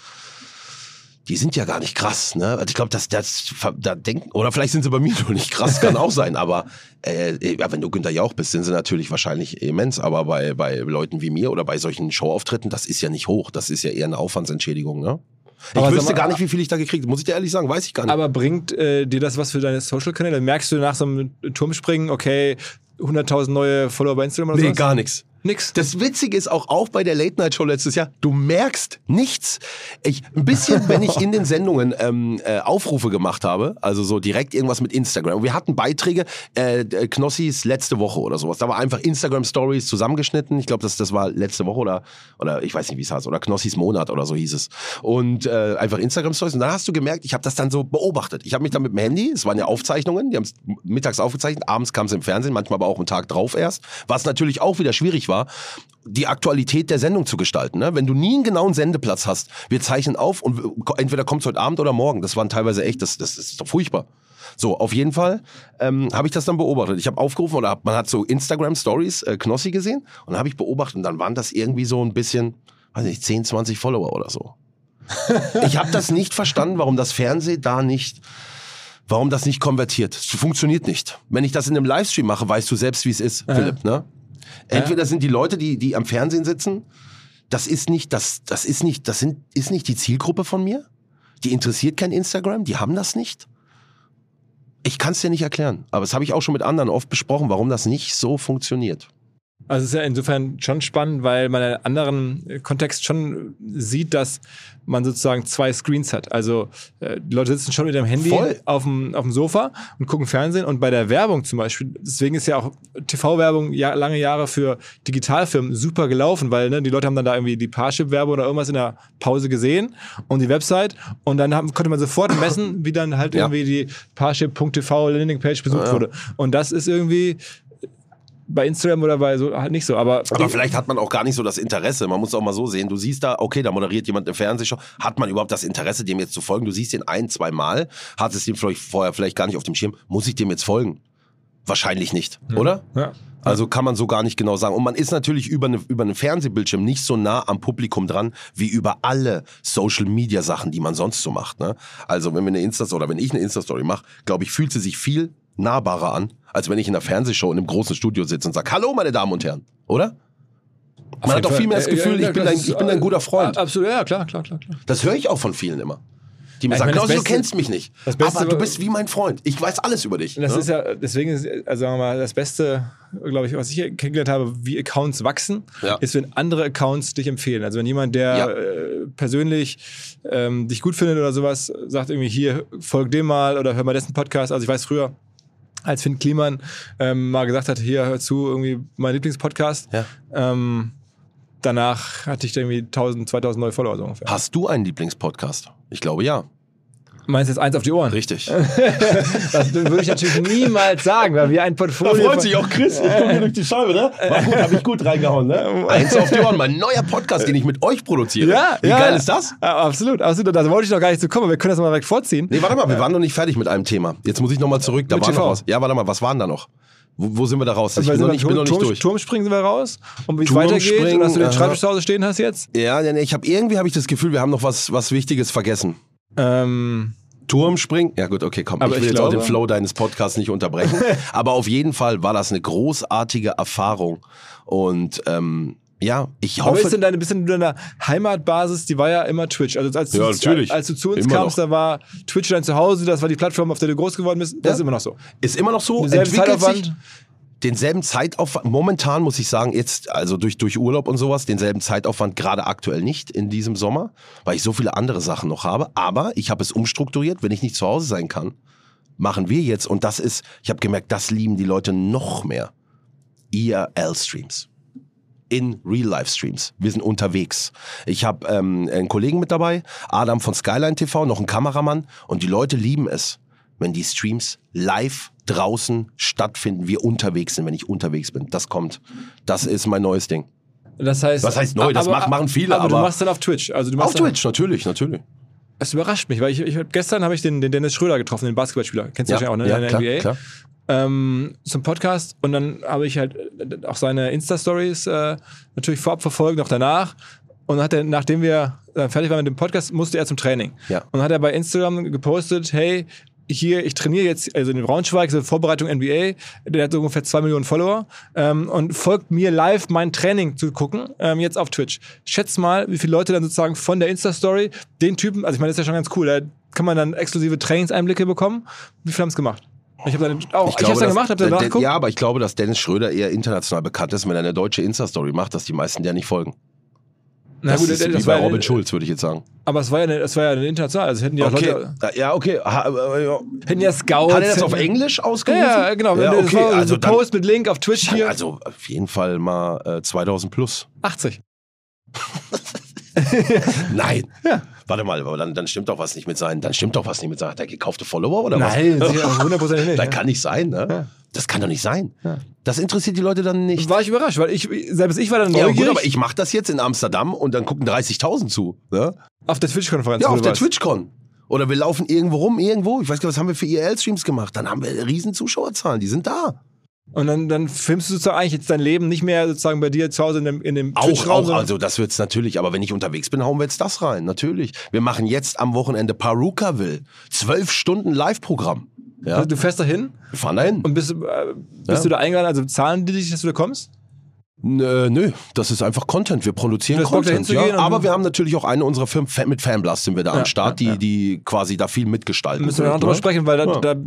die sind ja gar nicht krass, ne? Also ich glaube, dass das da denken, oder vielleicht sind sie bei mir noch nicht krass, kann auch sein, aber äh, ja, wenn du Günther Jauch bist, sind sie natürlich wahrscheinlich immens, aber bei, bei Leuten wie mir oder bei solchen Showauftritten, das ist ja nicht hoch, das ist ja eher eine Aufwandsentschädigung, ne? Ich Aber wüsste sag mal, gar nicht, wie viel ich da gekriegt habe, muss ich dir ehrlich sagen, weiß ich gar nicht. Aber bringt äh, dir das was für deine Social-Kanäle? Merkst du nach so einem Turmspringen, okay, hunderttausend neue Follower bei Instagram oder Nee, sowas? gar nichts. Nix. Das Witzige ist auch, auch bei der Late-Night-Show letztes Jahr, du merkst nichts. Ich, ein bisschen, wenn ich in den Sendungen ähm, äh, Aufrufe gemacht habe, also so direkt irgendwas mit Instagram. Wir hatten Beiträge, äh, Knossis letzte Woche oder sowas. Da war einfach Instagram-Stories zusammengeschnitten. Ich glaube, das, das war letzte Woche oder, oder ich weiß nicht, wie es heißt, oder Knossis Monat oder so hieß es. Und äh, einfach Instagram-Stories. Und dann hast du gemerkt, ich habe das dann so beobachtet. Ich habe mich dann mit dem Handy, es waren ja Aufzeichnungen, die haben es mittags aufgezeichnet, abends kam es im Fernsehen, manchmal aber auch einen Tag drauf erst, was natürlich auch wieder schwierig war, die Aktualität der Sendung zu gestalten. Ne? Wenn du nie einen genauen Sendeplatz hast, wir zeichnen auf und entweder kommt es heute Abend oder morgen. Das waren teilweise echt, das, das ist doch furchtbar. So, auf jeden Fall ähm, habe ich das dann beobachtet. Ich habe aufgerufen oder man hat so Instagram-Stories äh, Knossi gesehen und habe ich beobachtet und dann waren das irgendwie so ein bisschen, weiß nicht, zehn, zwanzig Follower oder so. Ich habe das nicht verstanden, warum das Fernsehen da nicht... Warum das nicht konvertiert? Es funktioniert nicht. Wenn ich das in einem Livestream mache, weißt du selbst, wie es ist, Ja. Philipp, ne? Entweder sind die Leute, die, die am Fernsehen sitzen, das ist nicht, das, das ist nicht, das sind, ist nicht die Zielgruppe von mir. Die interessiert kein Instagram, die haben das nicht. Ich kann es dir nicht erklären, aber das habe ich auch schon mit anderen oft besprochen, warum das nicht so funktioniert. Also es ist ja insofern schon spannend, weil man in einem anderen Kontext schon sieht, dass man sozusagen zwei Screens hat. Also äh, die Leute sitzen schon mit dem Handy auf dem, auf dem Sofa und gucken Fernsehen. Und bei der Werbung zum Beispiel, deswegen ist ja auch T V-Werbung ja, lange Jahre für Digitalfirmen super gelaufen, weil ne, die Leute haben dann da irgendwie die Parship-Werbung oder irgendwas in der Pause gesehen und die Website. Und dann haben, konnte man sofort messen, wie dann halt ja. irgendwie die Parship Punkt T V Landingpage besucht ja, ja. wurde. Und das ist irgendwie... bei Instagram oder bei so halt nicht so, aber... Aber vielleicht hat man auch gar nicht so das Interesse. Man muss auch mal so sehen, du siehst da, okay, da moderiert jemand eine Fernsehshow. Hat man überhaupt das Interesse, dem jetzt zu folgen? Du siehst den ein, zwei Mal, hat es dem vielleicht vorher vielleicht gar nicht auf dem Schirm. Muss ich dem jetzt folgen? Wahrscheinlich nicht, ja. oder? Ja. Also kann man so gar nicht genau sagen. Und man ist natürlich über, eine, über einen Fernsehbildschirm nicht so nah am Publikum dran, wie über alle Social-Media-Sachen, die man sonst so macht. Ne? Also wenn wir eine Insta- oder wenn ich eine Insta-Story mache, glaube ich, fühlt sie sich viel nahbarer an, als wenn ich in einer Fernsehshow in einem großen Studio sitze und sage, hallo meine Damen und Herren, oder? Man hat auch viel mehr das Gefühl, ich bin, dein, ich bin dein guter Freund. Absolut, ja, klar, klar, klar. klar. Das höre ich auch von vielen immer. Die mir ja, sagen, Klausi, du kennst mich nicht, aber du bist wie mein Freund. Ich weiß alles über dich. Das ne? ist ja, deswegen ist, also sagen wir mal, das Beste, glaube ich, was ich kennengelernt habe, wie Accounts wachsen, ja. ist, wenn andere Accounts dich empfehlen. Also wenn jemand, der ja. äh, persönlich ähm, dich gut findet oder sowas, sagt irgendwie, hier, folg dem mal oder hör mal dessen Podcast. Also ich weiß früher, als Finn Kliman ähm, mal gesagt hat, hier, hör zu, irgendwie mein Lieblingspodcast. Ja. Ähm, danach hatte ich irgendwie tausend, zweitausend neue Follower so ungefähr. Hast du einen Lieblingspodcast? Ich glaube, ja. Meinst du jetzt eins auf die Ohren? Richtig. Das würde ich natürlich niemals sagen, weil wir ein Portfolio... Da freut sich auch Chris. Ich komme hier durch die Scheibe, ne? War gut, hab ich gut reingehauen, ne? Eins auf die Ohren, mein neuer Podcast, den ich mit euch produziere. Ja, Wie ja, geil ist das? Ja, absolut, absolut. Da wollte ich noch gar nicht zu kommen, wir können das mal direkt vorziehen. Nee, warte mal, wir waren noch nicht fertig mit einem Thema. Jetzt muss ich noch mal zurück. Da war noch was. Ja, warte mal, was waren da noch? Wo, wo sind wir da raus? Ich bin noch nicht, bin noch nicht Turm, durch. Turmspringen sind wir raus. Und wie es weitergeht, und dass du den Schreibtisch zu Hause stehen hast jetzt? Ja, ja nee, ich hab, irgendwie habe ich das Gefühl, wir haben noch was, was Wichtiges vergessen. Ähm... Turmspringen? Ja gut, okay, komm. Aber ich will ich jetzt glaube, auch den Flow deines Podcasts nicht unterbrechen. Aber auf jeden Fall war das eine großartige Erfahrung. Und ähm, ja, ich hoffe... Aber ist denn deine, bisschen deine Heimatbasis, die war ja immer Twitch. Also als, ja, du, natürlich. als du zu uns immer kamst, noch. Da war Twitch dein Zuhause, das war die Plattform, auf der du groß geworden bist. Das ja. ist immer noch so. Ist immer noch so. Denselben Zeitaufwand. Denselben Zeitaufwand, momentan muss ich sagen, jetzt, also durch, durch Urlaub und sowas, denselben Zeitaufwand gerade aktuell nicht in diesem Sommer, weil ich so viele andere Sachen noch habe. Aber ich habe es umstrukturiert, wenn ich nicht zu Hause sein kann, machen wir jetzt, und das ist, ich habe gemerkt, das lieben die Leute noch mehr. I R L-Streams. In Real-Life-Streams. Wir sind unterwegs. Ich habe ähm, einen Kollegen mit dabei, Adam von Skyline T V, noch einen Kameramann, und die Leute lieben es, wenn die Streams live draußen stattfinden, wir unterwegs sind, wenn ich unterwegs bin. Das kommt. Das ist mein neues Ding. Das heißt, Was heißt neu? Das aber, machen, machen viele. Aber, aber du machst dann auf Twitch. Also du machst auf Twitch, natürlich, natürlich. Das überrascht mich, weil ich, ich gestern habe ich den, den Dennis Schröder getroffen, den Basketballspieler. Kennst du ja, wahrscheinlich auch, ne? Ja, klar, in der N B A. klar. Ähm, zum Podcast, und dann habe ich halt auch seine Insta-Stories äh, natürlich vorab verfolgt, auch danach. Und dann hat er, nachdem wir äh, fertig waren mit dem Podcast, musste er zum Training. Ja. Und dann hat er bei Instagram gepostet, hey, hier, ich trainiere jetzt, also in Braunschweig, so Vorbereitung N B A, der hat so ungefähr zwei Millionen Follower, ähm, und folgt mir live mein Training zu gucken, ähm, jetzt auf Twitch. Schätz mal, wie viele Leute dann sozusagen von der Insta-Story den Typen, also ich meine, das ist ja schon ganz cool, da kann man dann exklusive Trainingseinblicke bekommen. Wie viele haben es gemacht? Ich habe dann auch, ich, ich habe es dann gemacht, habe dann nachgeguckt. Ja, aber ich glaube, dass Dennis Schröder eher international bekannt ist, wenn er eine deutsche Insta-Story macht, dass die meisten der nicht folgen. Na das gut, ist das wie bei Robin eine, Schulz, würde ich jetzt sagen. Aber es war ja eine, es war ja eine international, also hätten die auch okay. Leute... Ja, okay. Ha, ja. Hätten ja Scouts... Hat er das auf Englisch ausgerufen? Ja, genau. Ja, okay. Das war also so Post mit Link auf Twitch hier. Also auf jeden Fall mal äh, zweitausend plus. achtzig. Nein. Ja. Warte mal, aber dann, dann stimmt doch was nicht mit sein. Dann stimmt doch was nicht mit sein. Hat er gekaufte Follower oder Nein, was? Nein, hundertprozentig nicht. Das ja. kann nicht sein, ne? Ja. Das kann doch nicht sein. Ja. Das interessiert die Leute dann nicht. War ich überrascht, weil ich, selbst ich war dann ja, neugierig. Gut, aber ich mache das jetzt in Amsterdam und dann gucken dreißigtausend zu. Ne? Auf der Twitch-Konferenz? Ja, auf der TwitchCon. Oder wir laufen irgendwo rum, irgendwo. Ich weiß gar nicht, was haben wir für I R L-Streams gemacht? Dann haben wir riesen Zuschauerzahlen, die sind da. Und dann, dann filmst du sozusagen eigentlich jetzt dein Leben nicht mehr sozusagen bei dir zu Hause in dem, in dem Twitch-Raum? Auch, also das wird's natürlich, aber wenn ich unterwegs bin, hauen wir jetzt das rein, natürlich. Wir machen jetzt am Wochenende Parukaville. Zwölf Stunden Live-Programm. Ja. Also du fährst da hin? Wir fahren da hin. Und bist, äh, bist ja. du da eingeladen, also zahlen die dich, dass du da kommst? Nö, nö, das ist einfach Content. Wir produzieren Content. Ja, aber wir haben natürlich auch eine unserer Firmen, mit Fanblast sind wir da ja, am Start, ja, ja. die, die quasi da viel mitgestalten. Müssen wir noch drüber sprechen, weil da, ja. da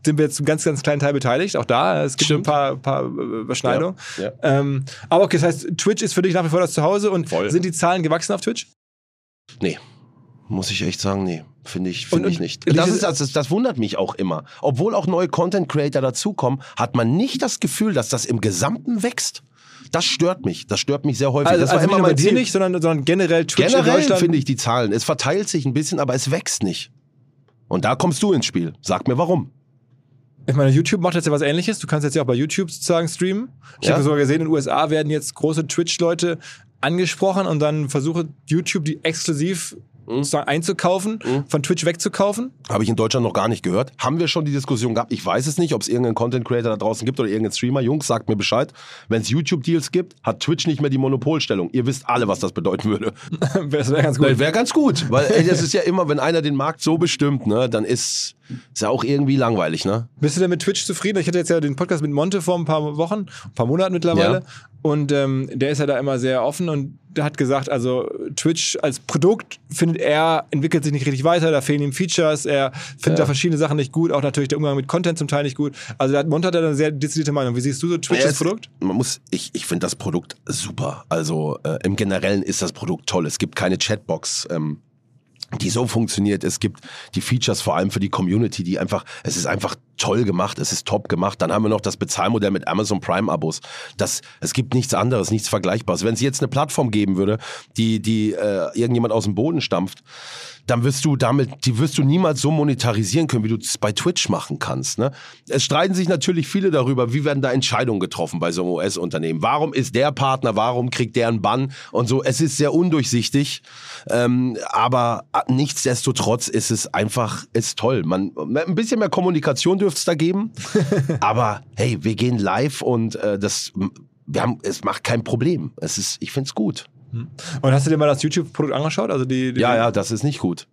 sind wir jetzt einen ganz, ganz kleinen Teil beteiligt. Auch da, es gibt Stimmt. ein paar, paar Überschneidungen. Ja, ja. Ähm, aber okay, das heißt, Twitch ist für dich nach wie vor das Zuhause und Voll. sind die Zahlen gewachsen auf Twitch? Nee, muss ich echt sagen, nee. Finde ich, find Und- ich und nicht. liegt Das, es- ist, das, das wundert mich auch immer. Obwohl auch neue Content-Creator dazukommen, hat man nicht das Gefühl, dass das im Gesamten wächst. Das stört mich. Das stört mich sehr häufig. Also, das war also immer nicht nur bei mein dir Ziel. nicht, sondern, sondern generell Twitch in Generell Deutschland. finde ich die Zahlen. Es verteilt sich ein bisschen, aber es wächst nicht. Und da kommst du ins Spiel. Sag mir warum. Ich meine, YouTube macht jetzt ja was Ähnliches. Du kannst jetzt ja auch bei YouTube sozusagen streamen. Ich Ja. habe sogar gesehen, in den U S A werden jetzt große Twitch-Leute angesprochen und dann versuche YouTube die exklusiv sozusagen einzukaufen, von Twitch wegzukaufen. Habe ich in Deutschland noch gar nicht gehört. Haben wir schon die Diskussion gehabt? Ich weiß es nicht, ob es irgendeinen Content Creator da draußen gibt oder irgendeinen Streamer. Jungs, sagt mir Bescheid. Wenn es YouTube-Deals gibt, hat Twitch nicht mehr die Monopolstellung. Ihr wisst alle, was das bedeuten würde. Das wäre ganz gut. Wäre ganz gut, weil ey, das ist ja immer, wenn einer den Markt so bestimmt, ne, dann ist ist ja auch irgendwie langweilig, ne? Bist du denn mit Twitch zufrieden? Ich hatte jetzt ja den Podcast mit Monte vor ein paar Wochen, ein paar Monaten mittlerweile. Ja. Und ähm, der ist ja da immer sehr offen und der hat gesagt, also Twitch als Produkt findet er, entwickelt sich nicht richtig weiter, da fehlen ihm Features, er findet Ja. da verschiedene Sachen nicht gut, auch natürlich der Umgang mit Content zum Teil nicht gut. Also der hat, Monte hat da eine sehr dezidierte Meinung. Wie siehst du so Twitch Ja, als es- Produkt? Man muss, ich, ich finde das Produkt super. Also äh, im Generellen ist das Produkt toll. Es gibt keine Chatbox, ähm, die so funktioniert. Es gibt die Features vor allem für die Community, die einfach, es ist einfach toll gemacht, es ist top gemacht. Dann haben wir noch das Bezahlmodell mit Amazon Prime Abos. Das, es gibt nichts anderes, nichts Vergleichbares. Wenn es jetzt eine Plattform geben würde, die, die äh, irgendjemand aus dem Boden stampft, dann wirst du damit, die wirst du niemals so monetarisieren können, wie du es bei Twitch machen kannst. Ne? Es streiten sich natürlich viele darüber, wie werden da Entscheidungen getroffen bei so einem U S-Unternehmen. Warum ist der Partner, warum kriegt der einen Bann und so. Es ist sehr undurchsichtig, ähm, aber nichtsdestotrotz ist es einfach, ist toll. Man, ein bisschen mehr Kommunikation dürfte es da geben, aber hey, wir gehen live und äh, das, wir haben, es macht kein Problem. Es ist, ich find's gut. Und hast du dir mal das YouTube-Produkt angeschaut? Also die, die Ja, ja, das ist nicht gut.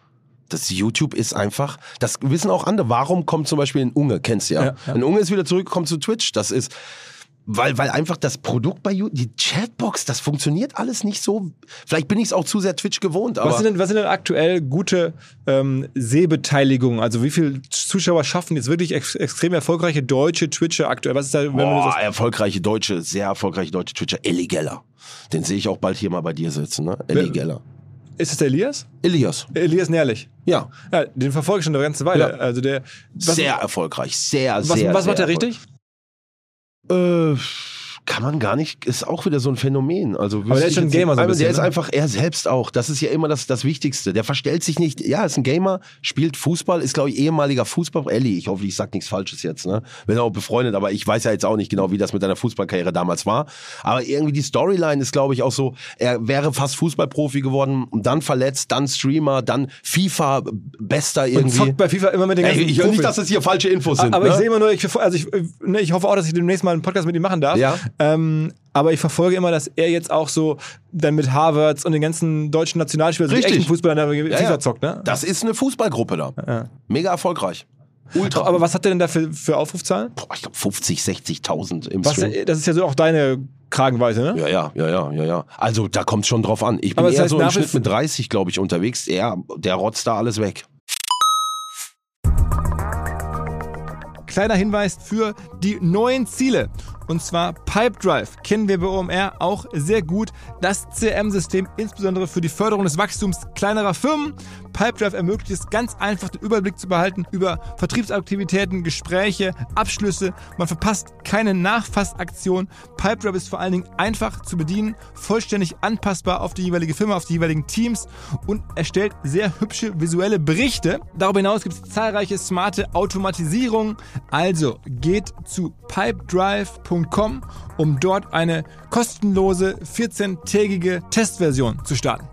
Das YouTube ist einfach, das wissen auch andere. Warum kommt zum Beispiel ein Unge, kennst du ja. Ja, ja. Ein Unge ist wieder zurückgekommen zu Twitch. Das ist, weil, weil einfach das Produkt bei YouTube, die Chatbox, das funktioniert alles nicht so. Vielleicht bin ich es auch zu sehr Twitch gewohnt, aber Was sind, denn, was sind denn aktuell gute ähm, Sehbeteiligungen? Also wie viele Zuschauer schaffen jetzt wirklich ex extrem erfolgreiche deutsche Twitcher aktuell? Was ist da, wenn man boah, das erfolgreiche deutsche, sehr erfolgreiche deutsche Twitcher, Elli Geller. Den sehe ich auch bald hier mal bei dir sitzen, ne? Elli Wer- Geller. ist es der Elias? Elias. Elias Nährlich. Ja. Ja, den verfolge ich schon eine ganze Weile. Ja. Also der, was, sehr erfolgreich. Sehr, was, sehr, was sehr macht er erfolgreich. richtig? Äh, kann man gar nicht, ist auch wieder so ein Phänomen. Also, Aber der ist schon ein Gamer so ein aber bisschen, Der ist ne? einfach, er selbst auch. Das ist ja immer das, das Wichtigste. Der verstellt sich nicht. Ja, ist ein Gamer, spielt Fußball, ist, glaube ich, ehemaliger Fußball. Elli, ich hoffe, ich sag nichts Falsches jetzt. Ne? Bin auch befreundet, aber ich weiß ja jetzt auch nicht genau, wie das mit deiner Fußballkarriere damals war. Aber irgendwie die Storyline ist, glaube ich, auch so, er wäre fast Fußballprofi geworden, und dann verletzt, dann Streamer, dann FIFA, bester Und irgendwie. zockt bei FIFA immer mit den ganzen Ey, ich will nicht, Profis. dass das hier falsche Infos sind. Aber ne? ich sehe immer nur, ich, also ich, ne, ich hoffe auch, dass ich demnächst mal einen Podcast mit ihm machen darf. Ja. Ähm, aber ich verfolge immer, dass er jetzt auch so dann mit Harvards und den ganzen deutschen Nationalspielern, also die Richtig. echten Fußballer, da FIFA ja. zockt, ne? Das ist eine Fußballgruppe da. Ja. Mega erfolgreich. Ultra. Aber was hat der denn da für, für Aufrufzahlen? Boah, ich glaube fünfzig, sechzigtausend im Was, Stream. das ist ja so auch deine Kragenweite, ne? Ja, ja, ja, ja, ja, ja. Also da kommt schon drauf an. Ich bin Aber das eher heißt, so im nach wie Schnitt mit dreißig, glaube ich, unterwegs. Er, der rotzt da alles weg. Kleiner Hinweis für die neuen Ziele. Und zwar Pipedrive kennen wir bei O M R auch sehr gut. Das C R M-System insbesondere für die Förderung des Wachstums kleinerer Firmen. Pipedrive ermöglicht es ganz einfach, den Überblick zu behalten über Vertriebsaktivitäten, Gespräche, Abschlüsse. Man verpasst keine Nachfassaktion. Pipedrive ist vor allen Dingen einfach zu bedienen, vollständig anpassbar auf die jeweilige Firma, auf die jeweiligen Teams und erstellt sehr hübsche visuelle Berichte. Darüber hinaus gibt es zahlreiche smarte Automatisierungen. Also geht zu pipedrive punkt com, um dort eine kostenlose vierzehntägige Testversion zu starten.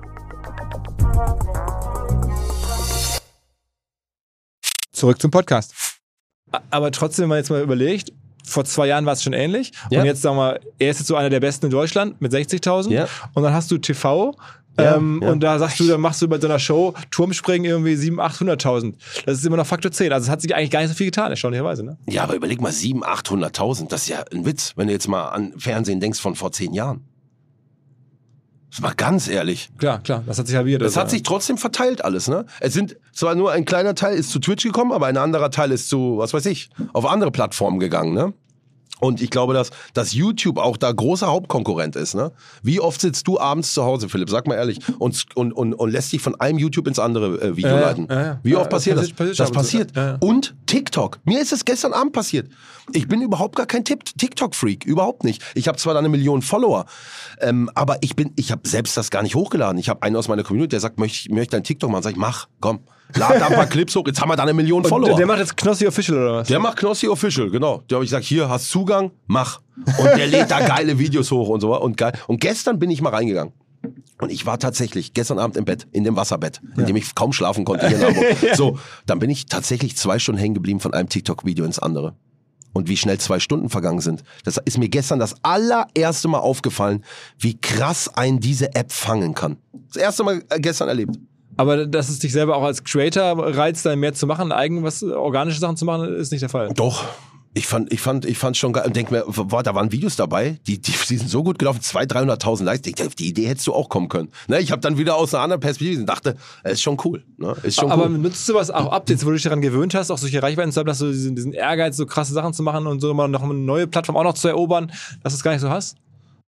Zurück zum Podcast. Aber trotzdem, wenn man jetzt mal überlegt, vor zwei Jahren war es schon ähnlich. Ja. Und jetzt sagen wir, er ist jetzt so einer der Besten in Deutschland mit sechzigtausend. Ja. Und dann hast du T V. Ja, ähm, ja. Und da sagst du, dann machst du bei so einer Show Turmspringen irgendwie siebenhunderttausend, achthunderttausend. Das ist immer noch Faktor zehn. Also es hat sich eigentlich gar nicht so viel getan, erstaunlicherweise. Ne? Ja, aber überleg mal, siebenhunderttausend, achthunderttausend, das ist ja ein Witz, wenn du jetzt mal an Fernsehen denkst von vor zehn Jahren. Mal ganz ehrlich. Klar, klar, das hat sich halbiert. Das also, hat sich trotzdem verteilt alles, ne? Es sind zwar nur ein kleiner Teil ist zu Twitch gekommen, aber ein anderer Teil ist zu, was weiß ich, auf andere Plattformen gegangen, ne? Und ich glaube, dass, dass YouTube auch da großer Hauptkonkurrent ist, ne? Wie oft sitzt du abends zu Hause, Philipp? Sag mal ehrlich. Und, und, und, und lässt dich von einem YouTube ins andere äh, Video ja, leiten. Ja, ja. Wie oft ja, passiert das? passiert, Das passiert. passiert. Ja, ja. Und TikTok. Mir ist es gestern Abend passiert. Ich bin überhaupt gar kein TikTok-Freak. Überhaupt nicht. Ich habe zwar da eine Million Follower, ähm, aber ich bin, ich habe selbst das gar nicht hochgeladen. Ich habe einen aus meiner Community, der sagt, möchte ich möchte einen TikTok machen. Sag ich, mach, komm. Lad da ein paar Clips hoch, jetzt haben wir da eine Million Und Follower. Der macht jetzt Knossi Official oder was? Der macht Knossi Official, genau. Da habe ich gesagt, hier, hast Zugang, mach. Und der lädt da geile Videos hoch und so. Und, geil. Und gestern bin ich mal reingegangen. Und ich war tatsächlich gestern Abend im Bett, in dem Wasserbett, in ja. dem ich kaum schlafen konnte hier in Hamburg. ja. So, dann bin ich tatsächlich zwei Stunden hängen geblieben von einem TikTok-Video ins andere. Und wie schnell zwei Stunden vergangen sind. Das ist mir gestern das allererste Mal aufgefallen, wie krass einen diese App fangen kann. Das erste Mal gestern erlebt. Aber dass es dich selber auch als Creator reizt, dann mehr zu machen, eigen was organische Sachen zu machen, ist nicht der Fall. Doch. Ich fand, ich fand, ich fand schon geil und denk mir, boah, da waren Videos dabei, die, die, die sind so gut gelaufen, zweihunderttausend, dreihunderttausend Likes. Auf die Idee hättest du auch kommen können. Ne, ich habe dann wieder aus einer anderen Perspektive und dachte, es ist schon cool. Ne, ist schon aber cool. nutzt du was auch Updates, wo du dich daran gewöhnt hast, auch solche Reichweiten zu haben, dass du diesen, diesen Ehrgeiz, so krasse Sachen zu machen und so mal noch eine neue Plattform auch noch zu erobern, dass du es gar nicht so hast?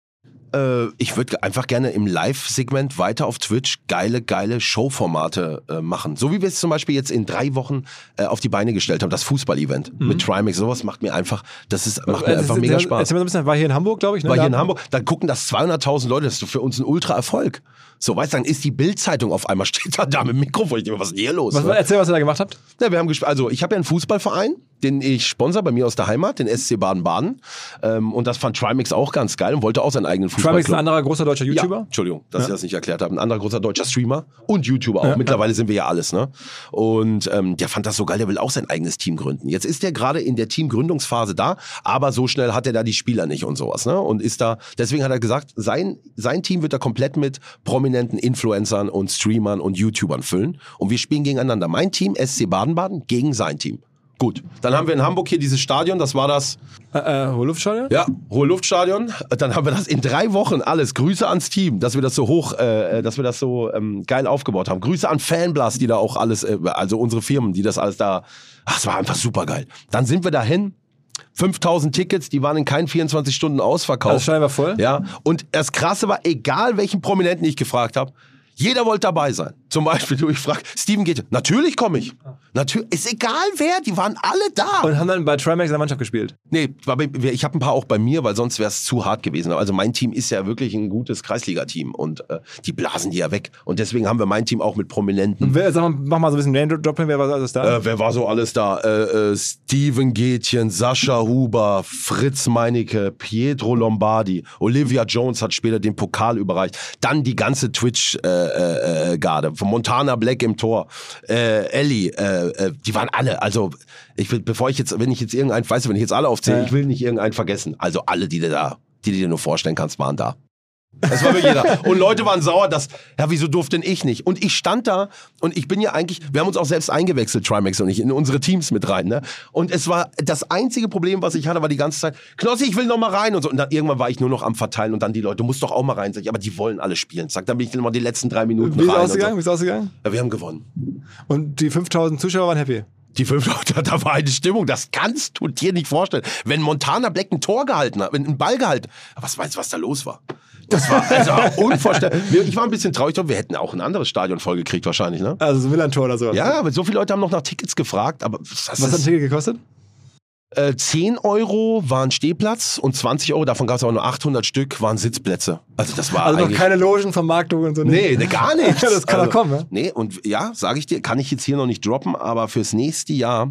Äh, ich würde einfach gerne im Live-Segment weiter auf Twitch geile, geile Showformate äh, machen. So wie wir es zum Beispiel jetzt in drei Wochen äh, auf die Beine gestellt haben, das Fußball-Event mhm. mit Trimax. Sowas macht mir einfach, das ist, macht mir äh, einfach ist, mega ist, Spaß. Erzähl mal so ein bisschen, war hier in Hamburg, glaube ich. Ne? War hier in Hamburg, dann gucken das zweihunderttausend Leute, das ist für uns ein Ultra-Erfolg. So, weißt du, dann ist die Bild-Zeitung auf einmal, steht da, da mit dem Mikrofon, ich denke, was ist denn hier los? Was, ne? Erzähl, was ihr da gemacht habt. Ja, wir haben gesp- also ich habe ja einen Fußballverein, den ich sponsor bei mir aus der Heimat, den S C Baden-Baden. Ähm, und das fand Trimax auch ganz geil und wollte auch seinen eigenen Fußballclub. Trimax ist ein anderer großer deutscher YouTuber? Ja, Entschuldigung, dass ja. ich das nicht erklärt habe. Ein anderer großer deutscher Streamer und YouTuber auch. Ja, Mittlerweile ja. sind wir ja alles, ne? Und ähm, der fand das so geil, der will auch sein eigenes Team gründen. Jetzt ist der gerade in der Teamgründungsphase da, aber so schnell hat er da die Spieler nicht und sowas, ne? Und ist da, deswegen hat er gesagt, sein, sein Team wird er komplett mit prominenten Influencern und Streamern und YouTubern füllen. Und wir spielen gegeneinander. Mein Team, S C Baden-Baden, gegen sein Team. Gut, dann haben wir in Hamburg hier dieses Stadion, das war das... Äh, äh, Hohe Luftstadion? Ja, Hohe Luftstadion. Dann haben wir das in drei Wochen alles. Grüße ans Team, dass wir das so hoch, äh, dass wir das so ähm, geil aufgebaut haben. Grüße an Fanblast, die da auch alles, äh, also unsere Firmen, die das alles da... Ach, es war einfach super geil. Dann sind wir dahin. fünftausend Tickets, die waren in keinen vierundzwanzig Stunden ausverkauft. Das Stadion war voll? Ja, und das Krasse war, egal welchen Prominenten ich gefragt habe, jeder wollte dabei sein. Zum Beispiel, du, ich frage, Steven Gätjen, natürlich komme ich. Natürlich, ist egal wer, die waren alle da. Und haben dann bei Trimax in der Mannschaft gespielt? Nee, ich habe ein paar auch bei mir, weil sonst wäre es zu hart gewesen. Also mein Team ist ja wirklich ein gutes Kreisliga-Team und äh, die blasen die ja weg. Und deswegen haben wir mein Team auch mit Prominenten. Und wer, sag mal, mach mal so ein bisschen Name-Dropping, wer war alles da? Äh, wer war so alles da? Äh, äh, Steven Gätjen, Sascha Huber, Fritz Meinecke, Pietro Lombardi, Olivia Jones hat später den Pokal überreicht. Dann die ganze Twitch-Garde, äh, äh, von Montana Black im Tor, äh, Ellie, äh, äh, die waren alle. Also ich will, bevor ich jetzt, wenn ich jetzt irgendeinen, weißt du, wenn ich jetzt alle aufzähle, ja. ich will nicht irgendeinen vergessen. Also alle, die du da, die du dir nur vorstellen kannst, waren da. Das war wirklich jeder. Und Leute waren sauer, dass, ja, wieso durfte denn ich nicht? Und ich stand da und ich bin ja eigentlich, wir haben uns auch selbst eingewechselt, Trimax und ich, in unsere Teams mit rein, ne? Und es war, das einzige Problem, was ich hatte, war die ganze Zeit, Knossi, ich will noch mal rein und so. Und dann irgendwann war ich nur noch am Verteilen und dann die Leute, du musst doch auch mal rein. Sag ich, aber die wollen alle spielen. Sag, dann bin ich noch mal die letzten drei Minuten Wie ist rein. ausgegangen? So. Wie ist ausgegangen? Ja, wir haben gewonnen. Und die fünftausend Zuschauer waren happy? Die fünf Leute, da war eine Stimmung, das kannst du dir nicht vorstellen. Wenn Montana Black ein Tor gehalten hat, einen Ball gehalten, was meinst du, was da los war? Das war also unvorstellbar. Ich war ein bisschen traurig, wir hätten auch ein anderes Stadion vollgekriegt wahrscheinlich, ne? Also so ein Millantor oder so. Ja, aber so viele Leute haben noch nach Tickets gefragt. Aber was, was hat ein Ticket gekostet? Äh, zehn Euro waren Stehplatz und zwanzig Euro, davon gab es aber nur achthundert Stück, waren Sitzplätze. Also das war Also noch eigentlich... keine Logenvermarktung und so? Nee, nee, gar nichts. Das kann also, doch kommen, ne? Nee, und ja, sage ich dir, kann ich jetzt hier noch nicht droppen, aber fürs nächste Jahr,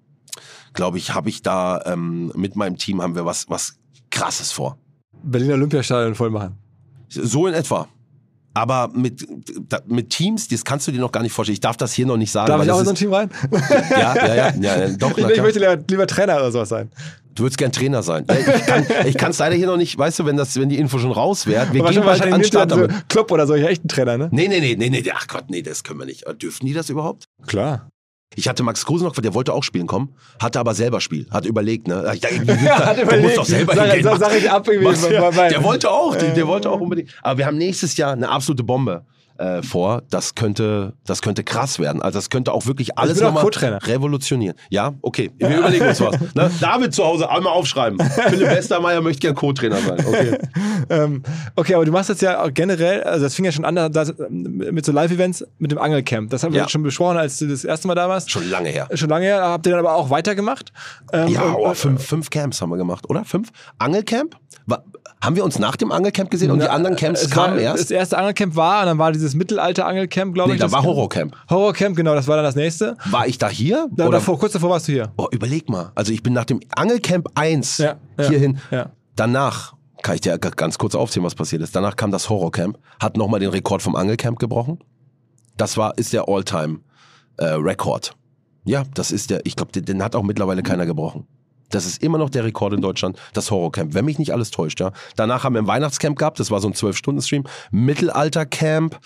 glaube ich, habe ich da ähm, mit meinem Team haben wir was, was Krasses vor. Berliner Olympiastadion voll machen. So in etwa. Aber mit, mit Teams, das kannst du dir noch gar nicht vorstellen. Ich darf das hier noch nicht sagen. Darf weil ich auch das in so ein ist, Team rein? Ja, ja, ja. ja doch, ich, ich möchte lieber, lieber Trainer oder sowas sein. Du würdest gern Trainer sein. Ich kann es leider hier noch nicht, weißt du, wenn, das, wenn die Info schon raus wäre. Wir gehen bald an den Start so damit. Klopp oder so, ja echt ein Trainer, ne? Nee, nee, nee, nee, nee, ach Gott, nee, das können wir nicht. Dürfen die das überhaupt? Klar. Ich hatte Max Kruse noch, der wollte auch spielen kommen, hatte aber selber Spiel, hat überlegt, ne? Ich dachte, ja, hat der überlegt. muss doch selber sag, hingehen. Sag, sag ich ab irgendwie. Mach's, ja. Der wollte auch, äh, der wollte auch unbedingt. Aber wir haben nächstes Jahr eine absolute Bombe äh, vor. Das könnte, das könnte krass werden. Also das könnte auch wirklich alles nochmal revolutionieren. Ja, okay. Wir überlegen uns was. Ne? David zu Hause einmal aufschreiben. Philipp Westermeier möchte gern Co-Trainer sein. Okay. ähm, okay, aber du machst jetzt ja auch generell, also das fing ja schon an das, mit so Live-Events mit dem Angelcamp. Das haben wir ja. schon besprochen, als du das erste Mal da warst. Schon lange her. Schon lange her. Habt ihr dann aber auch weitergemacht? Ähm, ja, und, oh, fünf, fünf Camps haben wir gemacht, oder? Fünf? Angelcamp? War, haben wir uns nach dem Angelcamp gesehen und na, die anderen Camps es kamen war, erst? Das erste Angelcamp war, und dann war dieses Mittelalter-Angelcamp, glaube nee, ich. da war Horrorcamp. Horrorcamp, genau, das war dann das nächste. War ich da hier? Da, oder? Davor, kurz davor warst du hier. Oh, überleg mal. Also ich bin nach dem Angelcamp eins ja, ja, hierhin. Ja. Danach, kann ich dir ganz kurz aufzählen, was passiert ist. Danach kam das Horrorcamp, hat nochmal den Rekord vom Angelcamp gebrochen. Das war, ist der All-Time-Rekord. Äh, ja, das ist der, ich glaube, den, den hat auch mittlerweile keiner gebrochen. Das ist immer noch der Rekord in Deutschland, das Horrorcamp, wenn mich nicht alles täuscht. Ja. Danach haben wir ein Weihnachtscamp gehabt, das war so ein zwölf-Stunden-Stream, Mittelaltercamp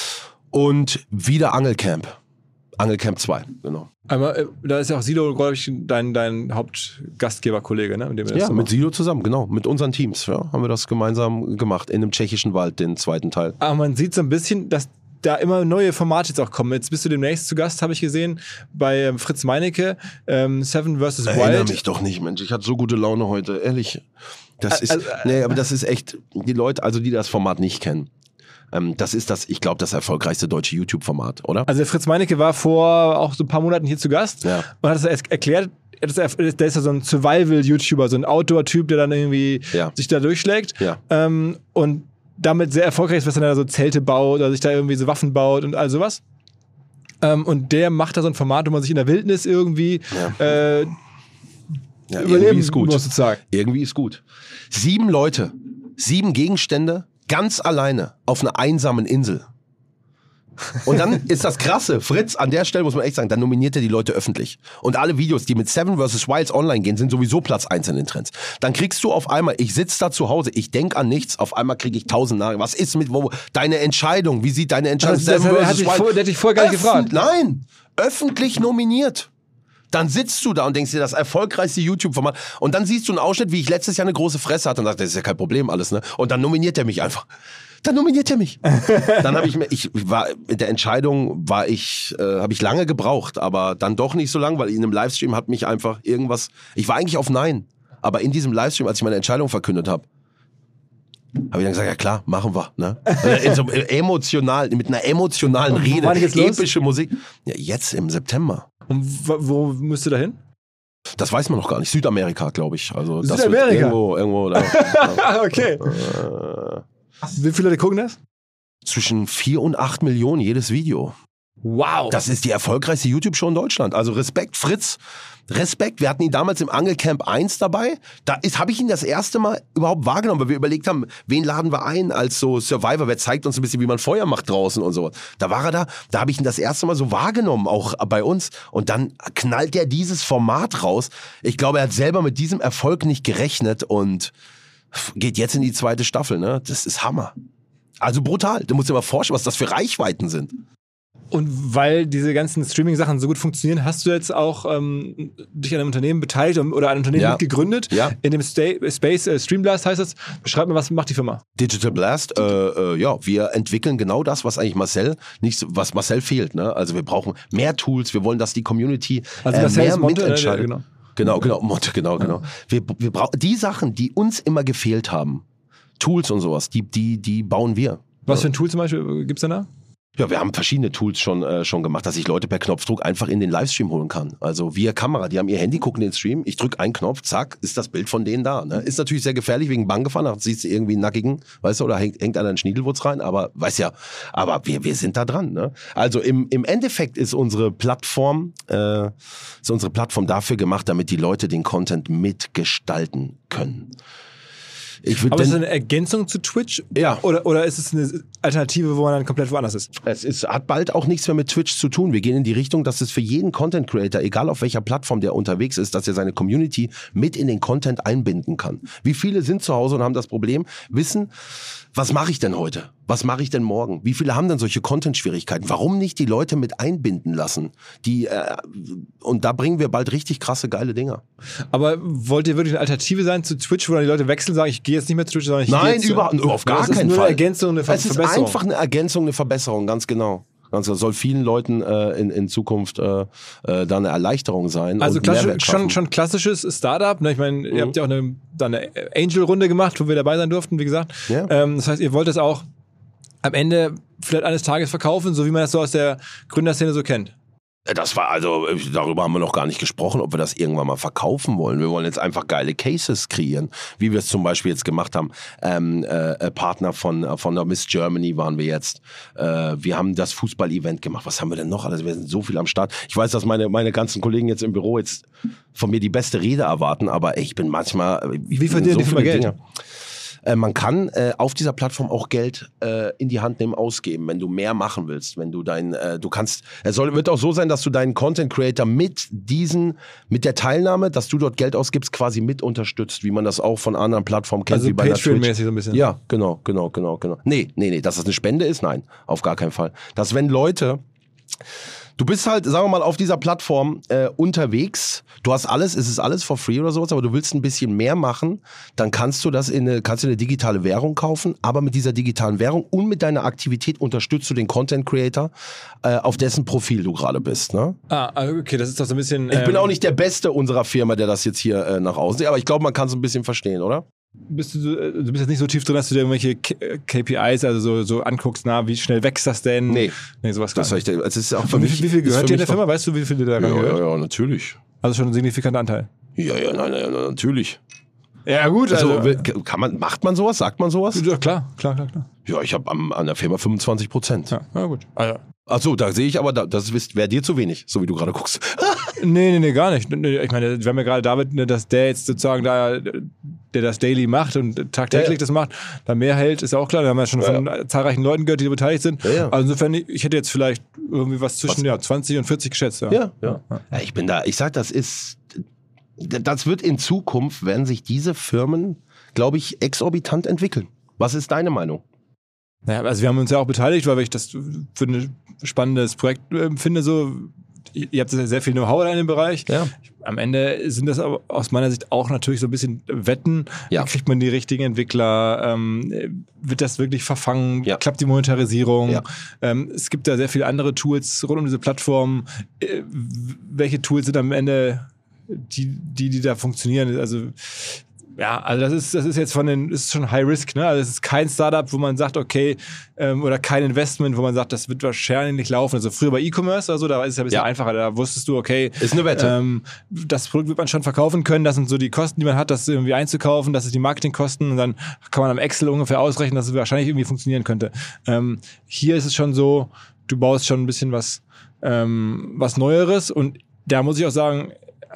und wieder Angelcamp. Angelcamp zwei, genau. Aber da ist ja auch Sido, glaube ich, dein, dein Hauptgastgeberkollege, ne? Mit dem wir das ja, so mit Sido zusammen, genau. Mit unseren Teams ja, haben wir das gemeinsam gemacht, in einem tschechischen Wald, den zweiten Teil. Aber man sieht so ein bisschen, dass da immer neue Formate jetzt auch kommen. Jetzt bist du demnächst zu Gast, habe ich gesehen, bei ähm, Fritz Meinecke, ähm, Seven versus. Wild. Erinnere mich doch nicht, Mensch. Ich hatte so gute Laune heute, ehrlich. Das ist, also, nee, aber das ist echt, die Leute, also die das Format nicht kennen. Ähm, das ist das, ich glaube, das erfolgreichste deutsche YouTube-Format, oder? Also der Fritz Meinecke war vor auch so ein paar Monaten hier zu Gast ja. und hat das erklärt. Der ist ja so ein Survival-YouTuber, so ein Outdoor-Typ, der dann irgendwie ja. sich da durchschlägt. Ja. Ähm, und damit sehr erfolgreich ist, was er da so Zelte baut oder sich da irgendwie so Waffen baut und all sowas. Ähm, und der macht da so ein Format, wo man sich in der Wildnis irgendwie ja. äh, ja, überleben ist gut. muss, sozusagen. Irgendwie ist gut. Sieben Leute, sieben Gegenstände, ganz alleine auf einer einsamen Insel. Und dann ist das Krasse, Fritz, an der Stelle muss man echt sagen, dann nominiert er die Leute öffentlich. Und alle Videos, die mit Seven versus. Wilds online gehen, sind sowieso Platz eins in den Trends. Dann kriegst du auf einmal, ich sitze da zu Hause, ich denk an nichts, auf einmal kriege ich tausend Nachrichten. Was ist mit, wo, deine Entscheidung, wie sieht deine Entscheidung aus? Seven versus. Wild? Der hat dich vorher gar nicht gefragt. Nein, öffentlich nominiert. Dann sitzt du da und denkst dir, das erfolgreichste YouTube-Format. Und dann siehst du einen Ausschnitt, wie ich letztes Jahr eine große Fresse hatte und sagst, das ist ja kein Problem alles, ne? Und dann nominiert er mich einfach. Dann nominiert er mich. Dann habe ich mir, ich war mit der Entscheidung war ich, äh, habe ich lange gebraucht, aber dann doch nicht so lang, weil in einem Livestream hat mich einfach irgendwas. Ich war eigentlich auf Nein, aber in diesem Livestream, als ich meine Entscheidung verkündet habe, habe ich dann gesagt, ja klar, machen wir, ne? In so emotional, mit einer emotionalen Rede, epische Musik. Ja, jetzt im September. Und wo, wo müsst ihr da hin? Das weiß man noch gar nicht. Südamerika, glaube ich. Also das Südamerika? Wird irgendwo, irgendwo da. Okay. Äh, Wie viele Leute gucken das? Zwischen vier und acht Millionen jedes Video. Wow. Das ist die erfolgreichste YouTube-Show in Deutschland. Also Respekt, Fritz. Respekt. Wir hatten ihn damals im Angelcamp eins dabei. Da habe ich ihn das erste Mal überhaupt wahrgenommen, weil wir überlegt haben, wen laden wir ein als so Survivor? Wer zeigt uns ein bisschen, wie man Feuer macht draußen und so. Da war er da. Da habe ich ihn das erste Mal so wahrgenommen, auch bei uns. Und dann knallt er dieses Format raus. Ich glaube, er hat selber mit diesem Erfolg nicht gerechnet und geht jetzt in die zweite Staffel. Ne? Das ist Hammer. Also brutal. Du musst dir mal vorstellen, was das für Reichweiten sind. Und weil diese ganzen Streaming-Sachen so gut funktionieren, hast du jetzt auch ähm, dich an einem Unternehmen beteiligt oder ein Unternehmen ja. mitgegründet. Ja. In dem Sta- Space äh, Streamblast heißt es. Beschreib mir, was macht die Firma? Digital Blast, äh, äh, ja, wir entwickeln genau das, was eigentlich Marcel, nicht so, was Marcel fehlt. Ne? Also wir brauchen mehr Tools, wir wollen, dass die Community also äh, mehr Monte, mitentscheidet. Äh, genau. Genau, genau, Monte, genau, genau. Wir, wir brauchen die Sachen, die uns immer gefehlt haben, Tools und sowas, die, die, die bauen wir. Was für ein Tool zum Beispiel gibt's denn da? Ja, wir haben verschiedene Tools schon, äh, schon gemacht, dass ich Leute per Knopfdruck einfach in den Livestream holen kann. Also via Kamera, die haben ihr Handy, gucken den Stream, ich drücke einen Knopf, zack, ist das Bild von denen da. Ne? Ist natürlich sehr gefährlich wegen Bankgefahren, da siehst du irgendwie einen Nackigen, weißt du, oder hängt, hängt einer einen Schniedelwurz rein, aber weiß ja, aber wir, wir sind da dran. Ne? Also im, im Endeffekt ist unsere Plattform, äh, ist unsere Plattform dafür gemacht, damit die Leute den Content mitgestalten können. Ich Aber ist es eine Ergänzung zu Twitch? Ja. Oder, oder ist es eine Alternative, wo man dann komplett woanders ist? Es ist, hat bald auch nichts mehr mit Twitch zu tun. Wir gehen in die Richtung, dass es für jeden Content Creator, egal auf welcher Plattform der unterwegs ist, dass er seine Community mit in den Content einbinden kann. Wie viele sind zu Hause und haben das Problem, wissen, was mache ich denn heute? Was mache ich denn morgen? Wie viele haben denn solche Content-Schwierigkeiten? Warum nicht die Leute mit einbinden lassen? Die, äh, und da bringen wir bald richtig krasse, geile Dinger. Aber wollt ihr wirklich eine Alternative sein zu Twitch, wo dann die Leute wechseln, sagen, ich gehe jetzt nicht mehr zu Twitch, sondern ich Nein, gehe überhaupt, auf gar das ist keinen nur Fall. eine Ergänzung, eine Ver- es ist Verbesserung. einfach eine Ergänzung, eine Verbesserung, ganz genau. Ganz genau. Soll vielen Leuten äh, in, in Zukunft äh, äh, da eine Erleichterung sein. Also und klassisch, Mehrwert schon, schaffen. schon klassisches Startup. Ne? Ich meine, Mhm. ihr habt ja auch eine, da eine Angel-Runde gemacht, wo wir dabei sein durften, wie gesagt. Ja. Ähm, das heißt, ihr wollt es auch am Ende vielleicht eines Tages verkaufen, so wie man das so aus der Gründerszene so kennt. Das war also, darüber haben wir noch gar nicht gesprochen, ob wir das irgendwann mal verkaufen wollen. Wir wollen jetzt einfach geile Cases kreieren, wie wir es zum Beispiel jetzt gemacht haben. Ähm, äh, Partner von, von der Miss Germany waren wir jetzt. Äh, wir haben das Fußball-Event gemacht. Was haben wir denn noch alles? Wir sind so viel am Start. Ich weiß, dass meine, meine ganzen Kollegen jetzt im Büro jetzt von mir die beste Rede erwarten, aber ey, ich bin manchmal... Wie verdient ihr so viel Geld? Dinge. Man kann äh, auf dieser Plattform auch Geld äh, in die Hand nehmen, ausgeben, wenn du mehr machen willst, wenn du dein, äh, du kannst, es soll, wird auch so sein, dass du deinen Content Creator mit diesen, mit der Teilnahme, dass du dort Geld ausgibst, quasi mit unterstützt, wie man das auch von anderen Plattformen kennt, Also wie bei einer Twitch. Patreon-mäßig so ein bisschen. Ja, genau, genau, genau, genau. Nee, nee, nee, dass das eine Spende ist, nein, auf gar keinen Fall. Dass wenn Leute, du bist halt, sagen wir mal, auf dieser Plattform äh, unterwegs. Du hast alles, es ist alles for free oder sowas, aber du willst ein bisschen mehr machen, dann kannst du das in eine, kannst du eine digitale Währung kaufen, aber mit dieser digitalen Währung und mit deiner Aktivität unterstützt du den Content Creator, äh, auf dessen Profil du gerade bist. Ne? Ah, okay, das ist doch so ein bisschen... Ich bin ähm, auch nicht der Beste unserer Firma, der das jetzt hier äh, nach außen sieht, aber ich glaube, man kann es ein bisschen verstehen, oder? Bist du, äh, du bist jetzt nicht so tief drin, dass du dir irgendwelche K- K P Is, also so, so anguckst, na, wie schnell wächst das denn? Nee. Nee, sowas Das gar ich, nicht. es ist auch für Und mich, wie, wie viel ist gehört für dir in mich der Firma? Weißt du, wie viel dir da noch- Ja, gehört? ja, ja, natürlich. Also schon ein signifikanter Anteil. Ja, ja, nein, nein, nein, natürlich. Ja, gut. Also, Also, kann man, macht man sowas? Sagt man sowas? ja, klar, klar, klar, klar. Ja, ich habe an der Firma fünfundzwanzig Prozent. Ja, ja gut. Ah, ja. Ach so, da sehe ich aber, da- das wäre dir zu wenig, so wie du gerade guckst. Nee, nee, nee, gar nicht. Nee, ich meine, wir haben ja gerade David, ne, dass der jetzt sozusagen da, der das daily macht und tagtäglich Ja, ja. das macht, da mehr hält, ist ja auch klar. Da haben wir schon Ja, von zahlreichen Leuten gehört, die da beteiligt sind. Ja, ja. Also insofern, ich hätte jetzt vielleicht irgendwie was zwischen Was? Ja, zwanzig und vierzig geschätzt. Ja. Ja, ja. Ja, ich bin da, ich sag, das ist, das wird in Zukunft, werden sich diese Firmen, glaube ich, exorbitant entwickeln. Was ist deine Meinung? Naja, also wir haben uns ja auch beteiligt, weil ich das für ein spannendes Projekt äh, finde. So, ihr habt ja sehr viel Know-how in dem Bereich. Ja. Am Ende sind das aber aus meiner Sicht auch natürlich so ein bisschen Wetten. Ja. Kriegt man die richtigen Entwickler? Ähm, wird das wirklich verfangen? Ja. Klappt die Monetarisierung? Ja. Ähm, es gibt da sehr viele andere Tools rund um diese Plattform. Äh, welche Tools sind am Ende die, die, die da funktionieren? Also ja, also das ist, das ist jetzt von den, ist schon High Risk, ne? Also es ist kein Startup, wo man sagt, okay, ähm, oder kein Investment, wo man sagt, das wird wahrscheinlich nicht laufen. Also früher bei E-Commerce oder so, da ist es ja ein bisschen Ja. einfacher. Da wusstest du, okay, Ist eine Wette. ähm, das Produkt wird man schon verkaufen können. Das sind so die Kosten, die man hat, das irgendwie einzukaufen. Das ist die Marketingkosten. Und dann kann man am Excel ungefähr ausrechnen, dass es wahrscheinlich irgendwie funktionieren könnte. Ähm, hier ist es schon so, du baust schon ein bisschen was, ähm, was Neueres. Und da muss ich auch sagen,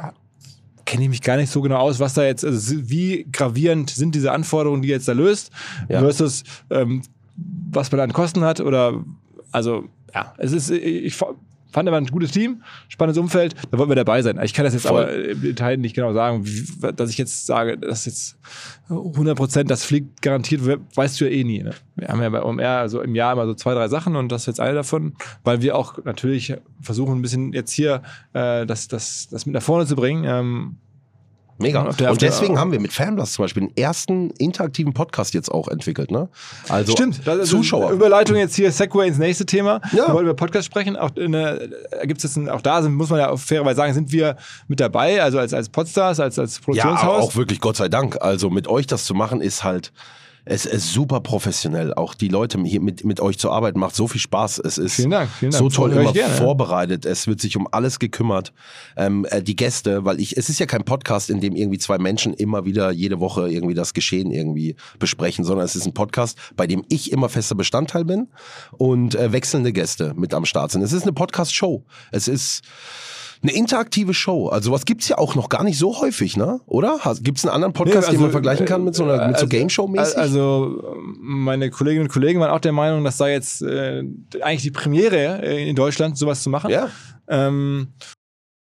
kenne ich mich gar nicht so genau aus, was da jetzt, also wie gravierend sind diese Anforderungen, die jetzt da löst, Ja. versus ähm, was man an Kosten hat oder, also, ja, es ist, ich fand aber ein gutes Team, spannendes Umfeld, da wollten wir dabei sein. Ich kann das jetzt Voll. aber im Detail nicht genau sagen, wie, dass ich jetzt sage, dass jetzt hundert Prozent das fliegt garantiert, weißt du ja eh nie. Ne? Wir haben ja bei O M R also im Jahr immer so zwei, drei Sachen und das ist jetzt eine davon, weil wir auch natürlich versuchen, ein bisschen jetzt hier äh, das, das, das mit nach vorne zu bringen. Ähm, Mega. Auf der- auf Und der- deswegen haben wir mit Fanblast zum Beispiel den ersten interaktiven Podcast jetzt auch entwickelt. Ne? Also Stimmt, das ist Zuschauer. Überleitung jetzt hier, Segway ins nächste Thema. Ja. Wir wollen über Podcast sprechen. Auch, in der, gibt's jetzt ein, auch da sind, muss man ja fairerweise sagen, sind wir mit dabei, also als, als Podstars, als, als Ja, Produktionshaus. auch wirklich, Gott sei Dank. Also mit euch das zu machen, ist halt, es ist super professionell. Auch die Leute hier mit, mit euch zu arbeiten, macht so viel Spaß. Es ist Vielen Dank, vielen Dank. so toll Höre ich immer gerne, ja. vorbereitet. Es wird sich um alles gekümmert. Ähm, äh, die Gäste, weil ich, es ist ja kein Podcast, in dem irgendwie zwei Menschen immer wieder jede Woche irgendwie das Geschehen irgendwie besprechen, sondern es ist ein Podcast, bei dem ich immer fester Bestandteil bin und äh, wechselnde Gäste mit am Start sind. Es ist eine Podcast-Show. Es ist eine interaktive Show. Also was gibt's ja auch noch gar nicht so häufig, ne? Oder? Gibt's einen anderen Podcast, Nee, also, den man vergleichen kann mit so einer mit so also- Game-Show-mäßig? Also meine Kolleginnen und Kollegen waren auch der Meinung, dass da jetzt äh, eigentlich die Premiere äh, in Deutschland sowas zu machen. ja. Ähm,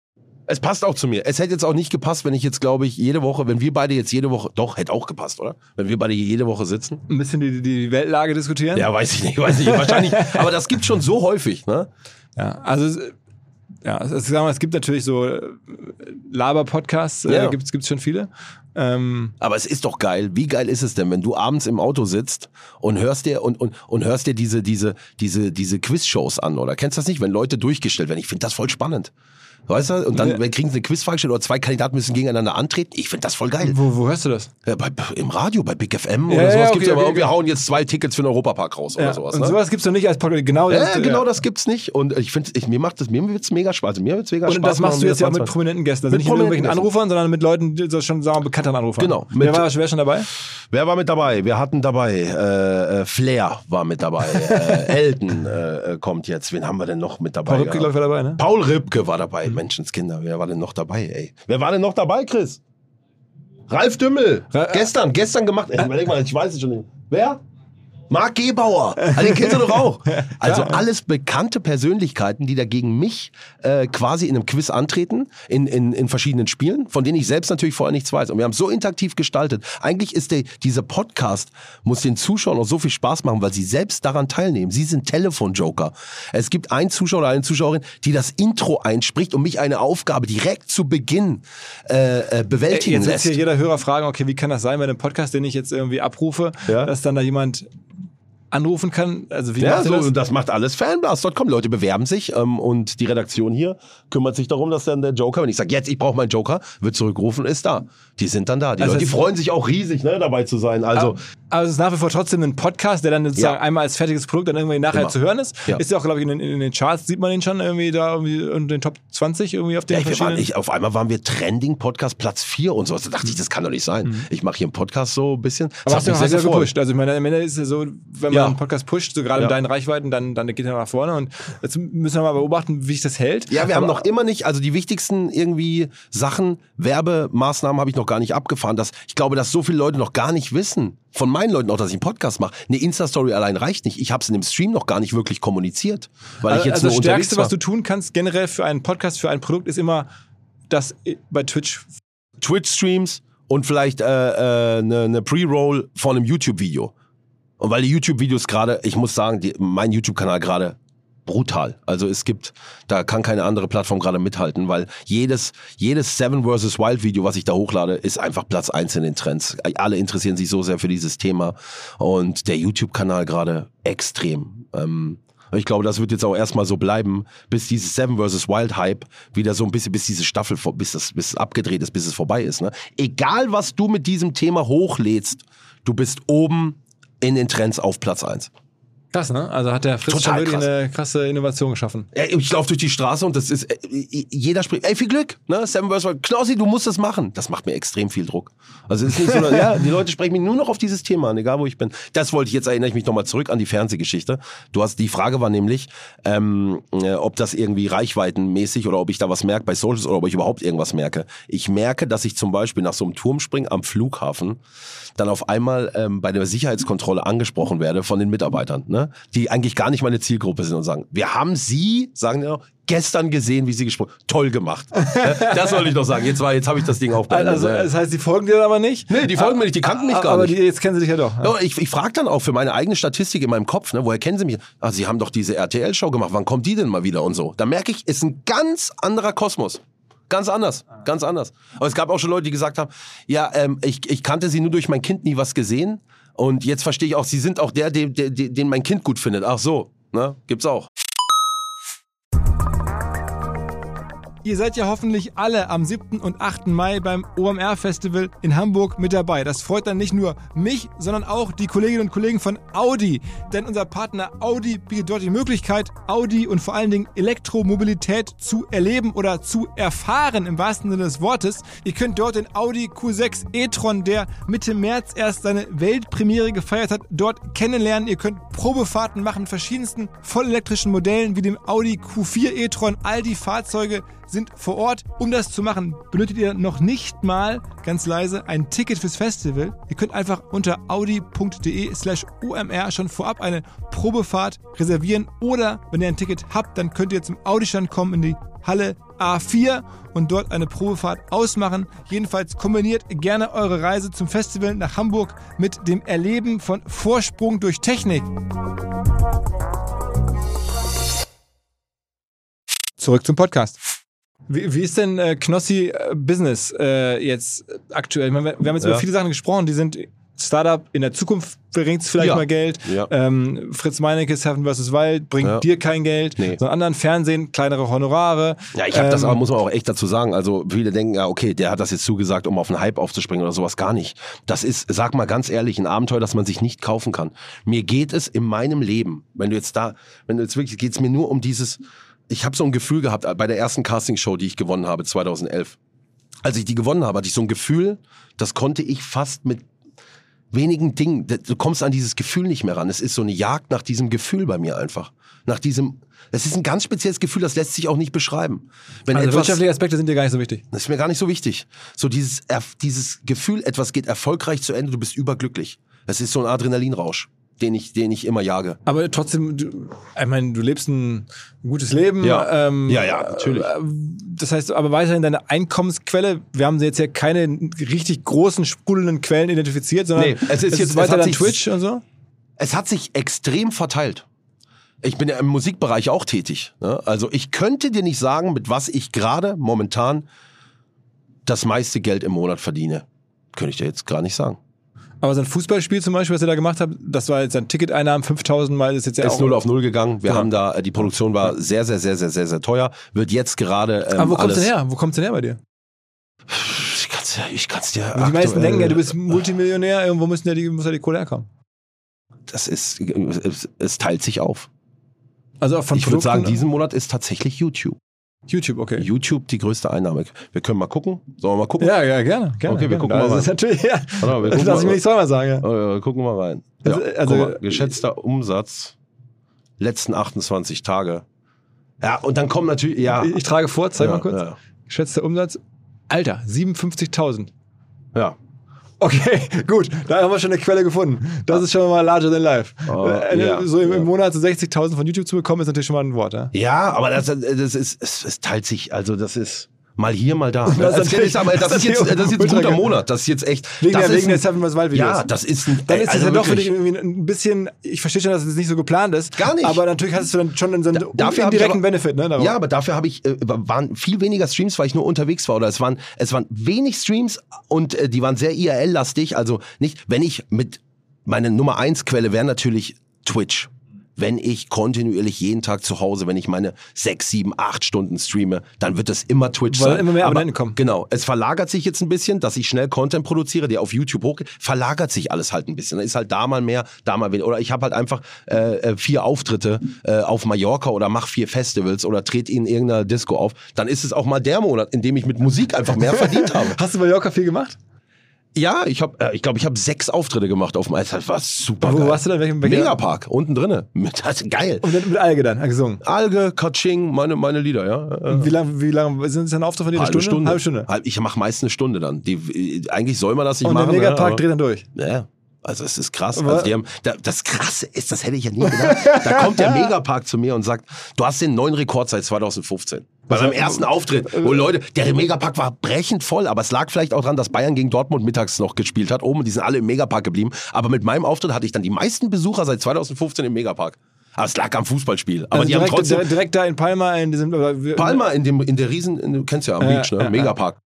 Es passt auch zu mir. Es hätte jetzt auch nicht gepasst, wenn ich jetzt, glaube ich, jede Woche, wenn wir beide jetzt jede Woche, doch, hätte auch gepasst, oder? Wenn wir beide hier jede Woche sitzen. Ein bisschen die, die Weltlage diskutieren? Ja, weiß ich nicht, weiß ich nicht. Wahrscheinlich, aber das gibt schon so häufig, ne? Ja, also, ja, also, sagen wir mal, es gibt natürlich so Laber-Podcasts, ja. äh, gibt es schon viele. Ähm, aber es ist doch geil. Wie geil ist es denn, wenn du abends im Auto sitzt und hörst dir und, und, und hörst dir diese, diese, diese, diese Quiz-Shows an, oder? Kennst du das nicht, wenn Leute durchgestellt werden? Ich finde das voll spannend. Weißt du? Und dann ja. kriegen sie eine Quizfrage gestellt oder zwei Kandidaten müssen gegeneinander antreten. Ich finde das voll geil. Wo, wo hörst du das? Ja, bei, im Radio, bei Big F M oder ja, sowas ja, okay, gibt's ja, okay, aber okay. wir hauen jetzt zwei Tickets für den Europapark raus ja. oder sowas. Und ne? sowas gibt's doch nicht als Podcast. Genau, ja, das, genau ja. das gibt's nicht. Und ich finde, ich, mir macht das, mir wird's mega Spaß. Also mir wird's mega und Spaß. Und das machst du jetzt ja auch mit zwanzig prominenten Gästen. Also mit nicht mit irgendwelchen Gästen. Anrufern, sondern mit Leuten, die so schon, sagen wir, bekannteren Anrufern. Genau. Wer war, wer schon dabei? Wer war mit dabei? Wir hatten dabei, äh, äh, Flair war mit dabei. äh, Elton äh, kommt jetzt. Wen haben wir denn noch mit dabei? Paul Ripke, glaube ich, war dabei, ne? Paul Ripke war dabei. Mhm. Menschenskinder. Wer war denn noch dabei, ey? Wer war denn noch dabei, Chris? Ralf Dümmel. Ra- gestern, gestern gemacht. Ey, überleg mal, ich weiß es schon nicht. Wer? Marc Gebauer. Also, den kennst du doch auch. Also alles bekannte Persönlichkeiten, die dagegen mich äh, quasi in einem Quiz antreten, in, in, in verschiedenen Spielen, von denen ich selbst natürlich vorher nichts weiß. Und wir haben so interaktiv gestaltet. Eigentlich ist der, dieser Podcast, muss den Zuschauern auch so viel Spaß machen, weil sie selbst daran teilnehmen. Sie sind Telefonjoker. Es gibt einen Zuschauer oder eine Zuschauerin, die das Intro einspricht und mich eine Aufgabe direkt zu Beginn äh, äh, bewältigen lässt. Jetzt lässt. wird hier jeder Hörer fragen, okay, wie kann das sein bei einem Podcast, den ich jetzt irgendwie abrufe, ja. dass dann da jemand anrufen kann? Also wie ja, macht so, das? Und das macht alles Fanblast Punkt com. Leute bewerben sich ähm, und die Redaktion hier kümmert sich darum, dass dann der Joker, wenn ich sage, jetzt, ich brauche meinen Joker, wird zurückgerufen, ist da. Die sind dann da. Die, also Leute, die freuen sich auch riesig, ne, dabei zu sein. Also, aber, aber es ist nach wie vor trotzdem ein Podcast, der dann sozusagen ja. einmal als fertiges Produkt dann irgendwie nachher Immer. zu hören ist. Ja. Ist ja auch, glaube ich, in den, in den Charts sieht man den schon irgendwie da irgendwie in den Top zwanzig irgendwie auf den ja, ich, wir verschiedenen... waren, ich, auf einmal waren wir Trending-Podcast Platz vier und so. Da dachte ich, das kann doch nicht sein. Mhm. Ich mache hier einen Podcast so ein bisschen. Das aber hast du mich hast sehr ja gefreut. gepusht. Also ich meine, am Ende ist es so, wenn man Ja. einen Podcast pusht, so gerade Ja. in deinen Reichweiten, dann, dann geht er nach vorne. Und jetzt müssen wir mal beobachten, wie sich das hält. Ja, wir aber haben noch immer nicht, also die wichtigsten irgendwie Sachen, Werbemaßnahmen habe ich noch gar nicht abgefahren. Dass, ich glaube, dass so viele Leute noch gar nicht wissen, von meinen Leuten auch, dass ich einen Podcast mache. Eine Insta-Story allein reicht nicht. Ich habe es in dem Stream noch gar nicht wirklich kommuniziert, weil also, ich jetzt also nur das unterwegs Stärkste, war. was du tun kannst, generell für einen Podcast, für ein Produkt, ist immer das bei Twitch. Twitch-Streams und vielleicht eine äh, äh, ne, ne Pre-Roll von einem YouTube-Video. Und weil die YouTube-Videos gerade, ich muss sagen, die, mein YouTube-Kanal gerade brutal. Also es gibt, da kann keine andere Plattform gerade mithalten, weil jedes, jedes Seven versus Wild Video, was ich da hochlade, ist einfach Platz eins in den Trends. Alle interessieren sich so sehr für dieses Thema und der YouTube-Kanal gerade extrem. Ähm, ich glaube, das wird jetzt auch erstmal so bleiben, bis dieses Seven versus Wild Hype wieder so ein bisschen, bis diese Staffel, bis das, bis es abgedreht ist, bis es vorbei ist. Ne? Egal, was du mit diesem Thema hochlädst, du bist oben in den Trends auf Platz eins. Krass, ne? Also hat der Fritz Total schon wirklich krass. eine krasse Innovation geschaffen. Ich laufe durch die Straße und das ist, jeder spricht, ey, viel Glück, ne? Seven versus Wild. Knossi, du musst das machen. Das macht mir extrem viel Druck. Also es ist nicht so, ja, die Leute sprechen mich nur noch auf dieses Thema an, egal wo ich bin. Das wollte ich jetzt, erinnere ich mich nochmal zurück an die Fernsehgeschichte. Du hast, die Frage war nämlich, ähm, äh, ob das irgendwie reichweitenmäßig oder ob ich da was merke bei Socials oder ob ich überhaupt irgendwas merke. Ich merke, dass ich zum Beispiel nach so einem Turmspringen am Flughafen dann auf einmal ähm, bei der Sicherheitskontrolle angesprochen werde von den Mitarbeitern, ne? Die eigentlich gar nicht meine Zielgruppe sind und sagen, wir haben Sie, sagen die noch, gestern gesehen, wie Sie gesprochen haben. Toll gemacht. Das wollte ich doch sagen. Jetzt, war, jetzt habe ich das Ding auch beendet. Also das heißt, die folgen dir aber nicht? Nee, die folgen mir nicht, die kannten mich gar aber nicht. Die, jetzt kennen sie dich ja doch. Ja, ich ich frage dann auch für meine eigene Statistik in meinem Kopf, ne, woher kennen Sie mich? Ah, Sie haben doch diese R T L-Show gemacht, wann kommt die denn mal wieder und so. Da merke ich, ist ein ganz anderer Kosmos. Ganz anders, ganz anders. Aber es gab auch schon Leute, die gesagt haben, ja, ähm, ich, ich kannte Sie nur durch mein Kind, nie was gesehen. Und jetzt verstehe ich auch, Sie sind auch der, den, den, den mein Kind gut findet. Ach so, ne, gibt's auch. Ihr seid ja hoffentlich alle am siebten und achten Mai beim O M R-Festival in Hamburg mit dabei. Das freut dann nicht nur mich, sondern auch die Kolleginnen und Kollegen von Audi. Denn unser Partner Audi bietet dort die Möglichkeit, Audi und vor allen Dingen Elektromobilität zu erleben oder zu erfahren, im wahrsten Sinne des Wortes. Ihr könnt dort den Audi Q sechs e-tron, der Mitte März erst seine Weltpremiere gefeiert hat, dort kennenlernen. Ihr könnt Probefahrten machen mit verschiedensten vollelektrischen Modellen wie dem Audi Q vier e-tron. All die Fahrzeuge sind vor Ort. Um das zu machen, benötigt ihr noch nicht mal, ganz leise, ein Ticket fürs Festival. Ihr könnt einfach unter audi.de slash omr schon vorab eine Probefahrt reservieren oder wenn ihr ein Ticket habt, dann könnt ihr zum Audi-Stand kommen in die Halle A vier und dort eine Probefahrt ausmachen. Jedenfalls kombiniert gerne eure Reise zum Festival nach Hamburg mit dem Erleben von Vorsprung durch Technik. Zurück zum Podcast. Wie, wie ist denn äh, Knossi äh, Business äh, jetzt aktuell? Ich meine, wir haben jetzt ja. über viele Sachen gesprochen, die sind Startup, in der Zukunft bringt es vielleicht ja. mal Geld. Ja. Ähm, Fritz Meinecke, Seven versus Wild, bringt ja. dir kein Geld. Nee. Sondern anderen Fernsehen, kleinere Honorare. Ja, ich habe ähm, das aber, muss man auch echt dazu sagen. Also viele denken, ja, okay, der hat das jetzt zugesagt, um auf einen Hype aufzuspringen oder sowas. Gar nicht. Das ist, sag mal ganz ehrlich, ein Abenteuer, das man sich nicht kaufen kann. Mir geht es in meinem Leben, wenn du jetzt da, wenn du jetzt wirklich, geht es mir nur um dieses, ich habe so ein Gefühl gehabt bei der ersten Castingshow, die ich gewonnen habe, zweitausendelf. Als ich die gewonnen habe, hatte ich so ein Gefühl, das konnte ich fast mit wenigen Dingen, du kommst an dieses Gefühl nicht mehr ran. Es ist so eine Jagd nach diesem Gefühl bei mir einfach. Nach diesem, es ist ein ganz spezielles Gefühl, das lässt sich auch nicht beschreiben. Wenn also etwas, wirtschaftliche Aspekte sind dir gar nicht so wichtig. Das ist mir gar nicht so wichtig. So dieses, dieses Gefühl, etwas geht erfolgreich zu Ende, du bist überglücklich. Es ist so ein Adrenalinrausch, den ich, den ich immer jage. Aber trotzdem, du, ich meine, du lebst ein gutes Leben. Ja, ähm, ja, ja, natürlich. Das heißt, aber weiterhin deine Einkommensquelle, wir haben jetzt ja keine richtig großen, sprudelnden Quellen identifiziert, sondern nee, es ist es jetzt ist weiter dann sich, Twitch und so? Es hat sich extrem verteilt. Ich bin ja im Musikbereich auch tätig. Ne? Also ich könnte dir nicht sagen, mit was ich gerade momentan das meiste Geld im Monat verdiene. Könnte ich dir jetzt gar nicht sagen. Aber so ein Fußballspiel zum Beispiel, was ihr da gemacht habt, das war jetzt ein Ticketeinnahmen, fünftausend Mal ist jetzt ja ist auch... null auf null gegangen. Wir ja. haben da, die Produktion war sehr, sehr, sehr, sehr, sehr, sehr teuer. Wird jetzt gerade ähm, Aber wo kommt's alles... denn her? Wo kommt's denn her bei dir? Ich kann's, ich kann's dir... Die aktuell, meisten denken ja, du bist Multimillionär, irgendwo müssen ja die, muss ja die Kohle herkommen. Das ist... Es, es teilt sich auf. Also auch von Ich würde sagen, diesen Monat ist tatsächlich YouTube. YouTube, okay. YouTube die größte Einnahme. Wir können mal gucken. Sollen wir mal gucken? Ja, ja, gerne. gerne okay, wir gerne. gucken das mal rein. Ist natürlich, ja. Oder, wir das lass ich mir nicht zweimal sagen. Ja. Wir gucken mal rein. Ja, also, also, mal, geschätzter Umsatz letzten achtundzwanzig Tage. Ja, und dann kommen natürlich... Ja. Ich, ich trage vor, zeig ja, mal kurz. Ja. Geschätzter Umsatz. Alter, siebenundfünfzigtausend. Ja. Okay, gut, da haben wir schon eine Quelle gefunden. Das ist schon mal larger than life. Oh, äh, ja, so im, ja. im Monat so sechzigtausend von YouTube zu bekommen, ist natürlich schon mal ein Wort. Ja, ja aber das, das ist, es, es teilt sich, also das ist... Mal hier, mal da. Das, das, ist, aber das, ist, jetzt, das ist jetzt ein guter Monat. Das ist jetzt echt. Wegen das der, ist wegen ein, der Seven versus Wild Videos. Ja, das ist ein. Dann ist es also ja doch für dich wirklich. irgendwie ein bisschen. Ich verstehe schon, dass es nicht so geplant ist. Gar nicht. Aber natürlich hast du dann schon so einen da, indirekten Benefit, ne? Darauf. Ja, aber dafür habe ich, äh, waren viel weniger Streams, weil ich nur unterwegs war. Oder es waren, es waren wenig Streams und äh, die waren sehr I R L-lastig. Also nicht, wenn ich mit, meine Nummer eins Quelle wäre natürlich Twitch. Wenn ich kontinuierlich jeden Tag zu Hause, wenn ich meine sechs, sieben, acht Stunden streame, dann wird es immer Twitch Weil sein. immer mehr Aber, Abonnenten kommen. Genau. Es verlagert sich jetzt ein bisschen, dass ich schnell Content produziere, der auf YouTube hochgeht. Verlagert sich alles halt ein bisschen. Dann ist halt da mal mehr, da mal weniger. Oder ich habe halt einfach äh, vier Auftritte äh, auf Mallorca oder mache vier Festivals oder trete in irgendeiner Disco auf. Dann ist es auch mal der Monat, in dem ich mit Musik einfach mehr verdient habe. Hast du bei Mallorca viel gemacht? Ja, ich habe, äh, ich glaube, ich habe sechs Auftritte gemacht auf dem Eis. Das war super Wo geil. warst du dann? Welchen, welchen? Megapark, unten drinne. Das ist geil. Und dann mit Alge dann gesungen? Alge, Katsching, meine, meine Lieder, ja. Wie lange wie lang, sind es dann Auftritt von dir? Eine Halbe Stunde? Stunde. Halbe Stunde. Ich mache meist eine Stunde dann. Die, eigentlich soll man das nicht und machen. Und der Megapark ja, dreht dann durch? Ja. Also es ist krass. Aber Also die haben, da, das Krasse ist, das hätte ich ja nie gedacht. Da kommt der Megapark zu mir und sagt, du hast den neuen Rekord seit zweitausendfünfzehn. Bei meinem ersten Auftritt, wo Leute, der Megapark war brechend voll, aber es lag vielleicht auch dran, dass Bayern gegen Dortmund mittags noch gespielt hat. Oben, die sind alle im Megapark geblieben. Aber mit meinem Auftritt hatte ich dann die meisten Besucher seit zweitausendfünfzehn im Megapark. Aber es lag am Fußballspiel. Aber also die direkt, haben trotzdem... direkt da in Palma, in diesem... Palma, in, dem, in der Riesen, in, du kennst ja am äh, Beach, ne? Äh, Megapark.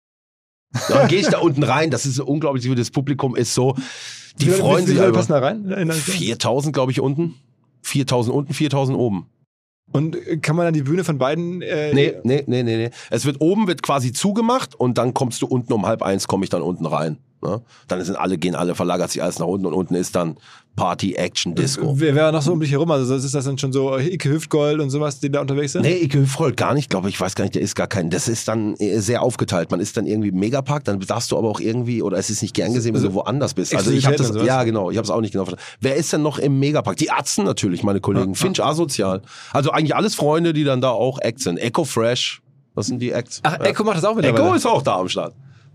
Dann gehe ich da unten rein, das ist unglaublich, wie das Publikum ist so... Die wie freuen wie sich viele aber. passen da rein? viertausend, glaube ich, unten. viertausend unten, viertausend oben. Und kann man dann die Bühne von beiden... Äh nee, nee, nee, nee, nee. Es wird oben wird quasi zugemacht und dann kommst du unten um halb eins, komme ich dann unten rein. Ne? Dann sind alle, gehen alle, verlagert sich alles nach unten und unten ist dann Party, Action, Disco. Wer wäre noch so um dich herum? Also ist das dann schon so Icke Hüftgold und sowas, die da unterwegs sind? Nee, Icke Hüftgold gar nicht, glaube ich. Ich weiß gar nicht, der ist gar kein. Das ist dann sehr aufgeteilt. Man ist dann irgendwie im Megapark, dann darfst du aber auch irgendwie, oder es ist nicht gern gesehen, wenn du woanders bist. Also ich habe das, ja genau, ich habe es auch nicht genau verstanden. Wer ist denn noch im Megapark? Die Atzen natürlich, meine Kollegen. Ja, Finch Asozial. Also eigentlich alles Freunde, die dann da auch Act sind. Echo Fresh, das sind die Acts. Ach, Echo macht das auch mittlerweile? Echo ist auch da am Start.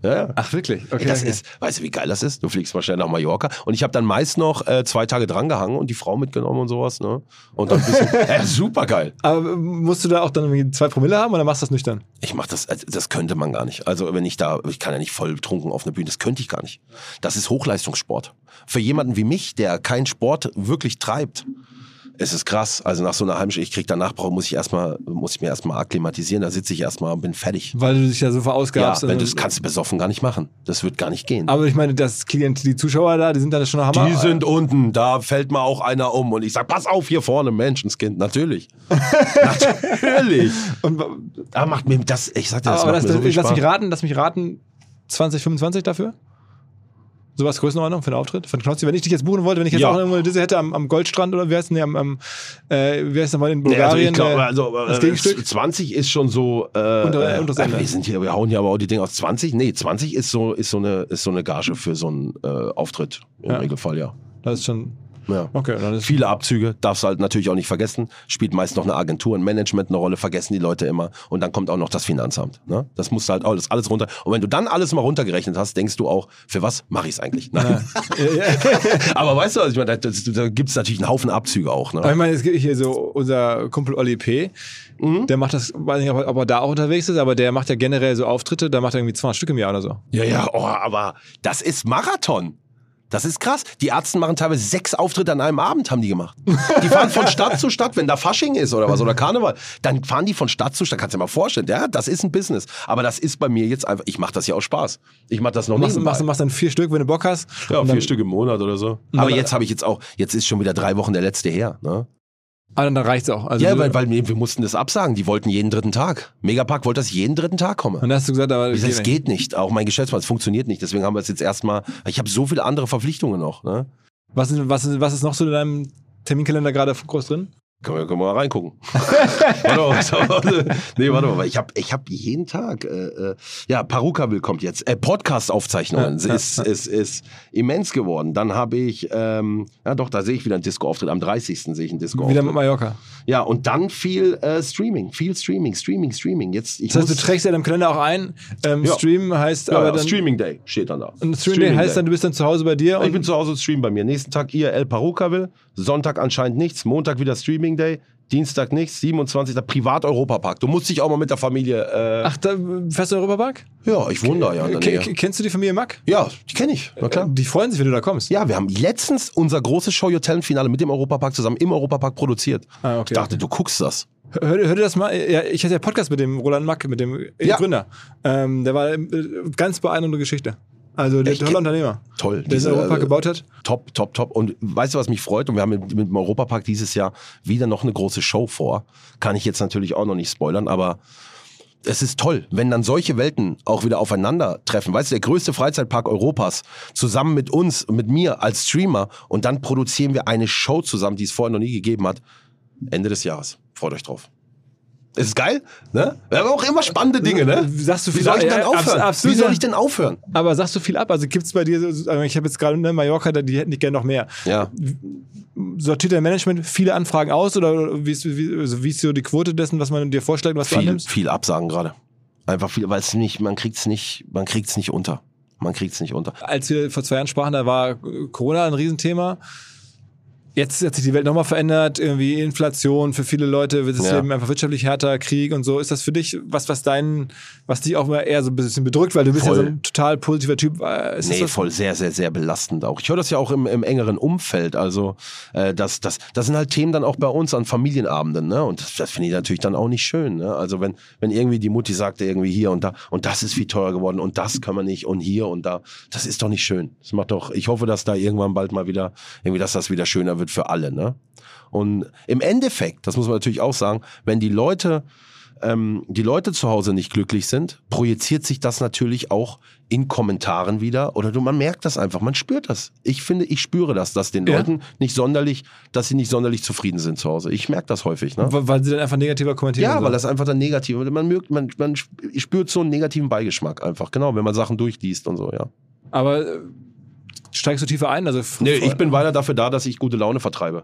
Ja. Ach, wirklich? Okay. Ey, das okay. ist, weißt du, wie geil das ist? Du fliegst mal schnell nach Mallorca und ich habe dann meist noch äh, zwei Tage drangehangen und die Frau mitgenommen und sowas, ne? Und dann ein bisschen, äh, super geil. Aber musst du da auch dann irgendwie zwei Promille haben oder machst du das nüchtern? Ich mach das, also das könnte man gar nicht. Also wenn ich da, ich kann ja nicht voll betrunken auf einer Bühne, das könnte ich gar nicht. Das ist Hochleistungssport. Für jemanden wie mich, der keinen Sport wirklich treibt, es ist krass. Also nach so einer halben Stunde, ich krieg danach, muss ich erstmal, muss ich mir erstmal akklimatisieren, da sitze ich erstmal und bin fertig. Weil du dich ja so verausgabst. Ja, wenn du das kannst du besoffen gar nicht machen. Das wird gar nicht gehen. Aber ich meine, das Klient, die Zuschauer da, die sind da schon noch Hammer. Die sind unten, da fällt mal auch einer um und ich sag, pass auf hier vorne, Menschenskind, natürlich. Natürlich. Und, da macht mir das, ich sag dir, das aber macht das, mir so viel lass Spaß. mich raten, lass mich raten, zwanzig fünfundzwanzig dafür? Sowas Größenordnung für einen Auftritt? Für einen Knossi? Wenn ich dich jetzt buchen wollte, wenn ich jetzt Ja. auch irgendwo eine Disse hätte am, am Goldstrand oder wie heißt denn, nee, am, am äh, wie heißt denn mal in Nee, also Bulgarien? ich glaube, äh, also, das äh, Gegenstück? zwanzig ist schon so. Äh, Unter- unteres äh, Ende. wir sind hier, wir hauen hier aber auch die Dinge aus. zwanzig? Nee, zwanzig ist so, ist so eine, ist so eine Gage für so einen äh, Auftritt im Ja. Regelfall, ja. Das ist schon. Ja. Okay, dann ist Viele Abzüge, darfst du halt natürlich auch nicht vergessen. Spielt meist noch eine Agentur, ein Management eine Rolle, vergessen die Leute immer. Und dann kommt auch noch das Finanzamt. Ne? Das musst du halt alles, alles runter. Und wenn du dann alles mal runtergerechnet hast, denkst du auch, für was mache ich es eigentlich? Nein. Aber weißt du, also ich meine, da, da gibt es natürlich einen Haufen Abzüge auch. Ne? Aber ich meine, es gibt hier so unser Kumpel Olli P., Mhm. der macht das, weiß nicht, ob er, ob er da auch unterwegs ist, aber der macht ja generell so Auftritte, da macht er irgendwie zweihundert Stück im Jahr oder so. Ja, ja, oh, aber das ist Marathon. Das ist krass. Die Ärzte machen teilweise sechs Auftritte an einem Abend, haben die gemacht. Die fahren von Stadt zu Stadt, wenn da Fasching ist oder was, oder Karneval, dann fahren die von Stadt zu Stadt. Kannst du dir mal vorstellen, ja, das ist ein Business. Aber das ist bei mir jetzt einfach, ich mache das ja aus Spaß. Ich mache das noch Machst, nicht. machst, machst dann vier Stück, wenn du Bock hast. Ja, und vier dann, Stück im Monat oder so. Aber jetzt habe ich jetzt auch, jetzt ist schon wieder drei Wochen der letzte her. Ne? Ah, dann reicht's auch. Also Ja, du, weil, weil wir, wir mussten das absagen. Die wollten jeden dritten Tag. Megapark wollte, dass jeden dritten Tag komme. Und dann hast du gesagt, aber Ich sag, es nicht. geht nicht. Auch mein Geschäftsmann, es funktioniert nicht. Deswegen haben wir es jetzt erstmal. Ich habe so viele andere Verpflichtungen noch. Ne? Was, ist, was, ist, was ist noch so in deinem Terminkalender gerade groß drin? Können wir, können wir mal reingucken. warte mal, warte, nee, warte mal. Ich habe ich hab jeden Tag, äh, äh, ja, Parukaville kommt jetzt. Äh, Podcast-Aufzeichnungen Ja, ja, ist, ja. ist, ist immens geworden. Dann habe ich, ähm, ja doch, da sehe ich wieder einen Disco-Auftritt. Am dreißigsten sehe ich einen Disco-Auftritt. Wieder mit Mallorca. Ja, und dann viel äh, Streaming. Viel Streaming, Streaming, Streaming. Jetzt, ich Das heißt, muss, du trägst ja in deinem Kalender auch ein. Ähm, Ja. Stream heißt ja, aber ja, dann. Streaming Day steht dann da. Und Stream Day heißt dann, du bist dann zu Hause bei dir. Ich Und bin zu Hause, stream bei mir. Nächsten Tag I R L Parukaville. Sonntag anscheinend nichts. Montag wieder Streaming Day. Dienstag nichts. siebenundzwanzigster Privat-Europapark. Du musst dich auch mal mit der Familie. Äh, Ach, da fährst du in den Europapark? ja, ich wohne da ja in der Ke- Nähe. ke- Kennst du die Familie Mack? Ja, die kenne ich. Na klar. Die freuen sich, wenn du da kommst. Ja, wir haben letztens unser großes Show-Your-Talent-Finale mit dem Europapark zusammen im Europapark produziert. Ah, okay. Ich dachte, du guckst das. Hör, hör dir das mal. Ja, ich hatte ja Podcast mit dem Roland Mack, mit dem Ja. Gründer. Ähm, der war äh, ganz beeindruckende Geschichte. Also der Echt? tolle Unternehmer, Toll. der den Diese, Europapark äh, gebaut hat. Top, top, top. Und weißt du, was mich freut? Und wir haben mit, mit dem Europapark dieses Jahr wieder noch eine große Show vor. Kann ich jetzt natürlich auch noch nicht spoilern, aber es ist toll, wenn dann solche Welten auch wieder aufeinandertreffen. Weißt du, der größte Freizeitpark Europas, zusammen mit uns, mit mir als Streamer, und dann produzieren wir eine Show zusammen, die es vorher noch nie gegeben hat. Ende des Jahres. Freut euch drauf. Es ist geil, ne? Wir haben auch immer spannende Dinge, ne? Sagst du Wie viel soll ich ab- denn ja, aufhören? abs- absolut, Wie soll ja. ich denn aufhören? Aber sagst du viel ab? Also gibt es bei dir, so- also ich habe jetzt gerade ne, Mallorca, da- die hätten nicht gerne noch mehr. Ja. Sortiert dein Management viele Anfragen aus oder wie ist, wie, also wie ist so die Quote dessen, was man dir vorschlägt, was du Viel, annimmst? viel Absagen gerade. Einfach viel, weil es nicht, man kriegt's nicht, man kriegt's nicht unter. Man kriegt's nicht unter. Als wir vor zwei Jahren sprachen, da war Corona ein Riesenthema. Jetzt hat sich die Welt nochmal verändert, irgendwie Inflation, für viele Leute wird das Ja. Leben einfach wirtschaftlich härter, Krieg und so. Ist das für dich was, was dein, was dich auch mal eher so ein bisschen bedrückt, weil du bist Voll. ja so ein total positiver Typ. Äh, Ist das Nee, was? voll sehr, sehr, sehr belastend auch. Ich höre das ja auch im, im engeren Umfeld. Also äh, das, das, das sind halt Themen dann auch bei uns an Familienabenden, ne? Und das, das finde ich natürlich dann auch nicht schön. Ne? Also wenn, wenn irgendwie die Mutti sagte, irgendwie hier und da, und das ist viel teurer geworden und das können wir nicht und hier und da, das ist doch nicht schön. Das macht doch, ich hoffe, dass da irgendwann bald mal wieder, irgendwie, dass das wieder schöner wird für alle, ne? Und im Endeffekt, das muss man natürlich auch sagen, wenn die Leute, ähm, die Leute zu Hause nicht glücklich sind, projiziert sich das natürlich auch in Kommentaren wieder. Oder du, man merkt das einfach, man spürt das. Ich finde, ich spüre das, dass den Ja. Leuten nicht sonderlich, dass sie nicht sonderlich zufrieden sind zu Hause. Ich merke das häufig, ne? Weil weil sie dann einfach negativer kommentieren. Ja, und so. weil das einfach dann negativ, man, mögt, man, man spürt so einen negativen Beigeschmack einfach, genau, wenn man Sachen durchliest und so, ja. Aber äh, steigst du tiefer ein? Also Nee, ich bin weiter dafür da, dass ich gute Laune vertreibe.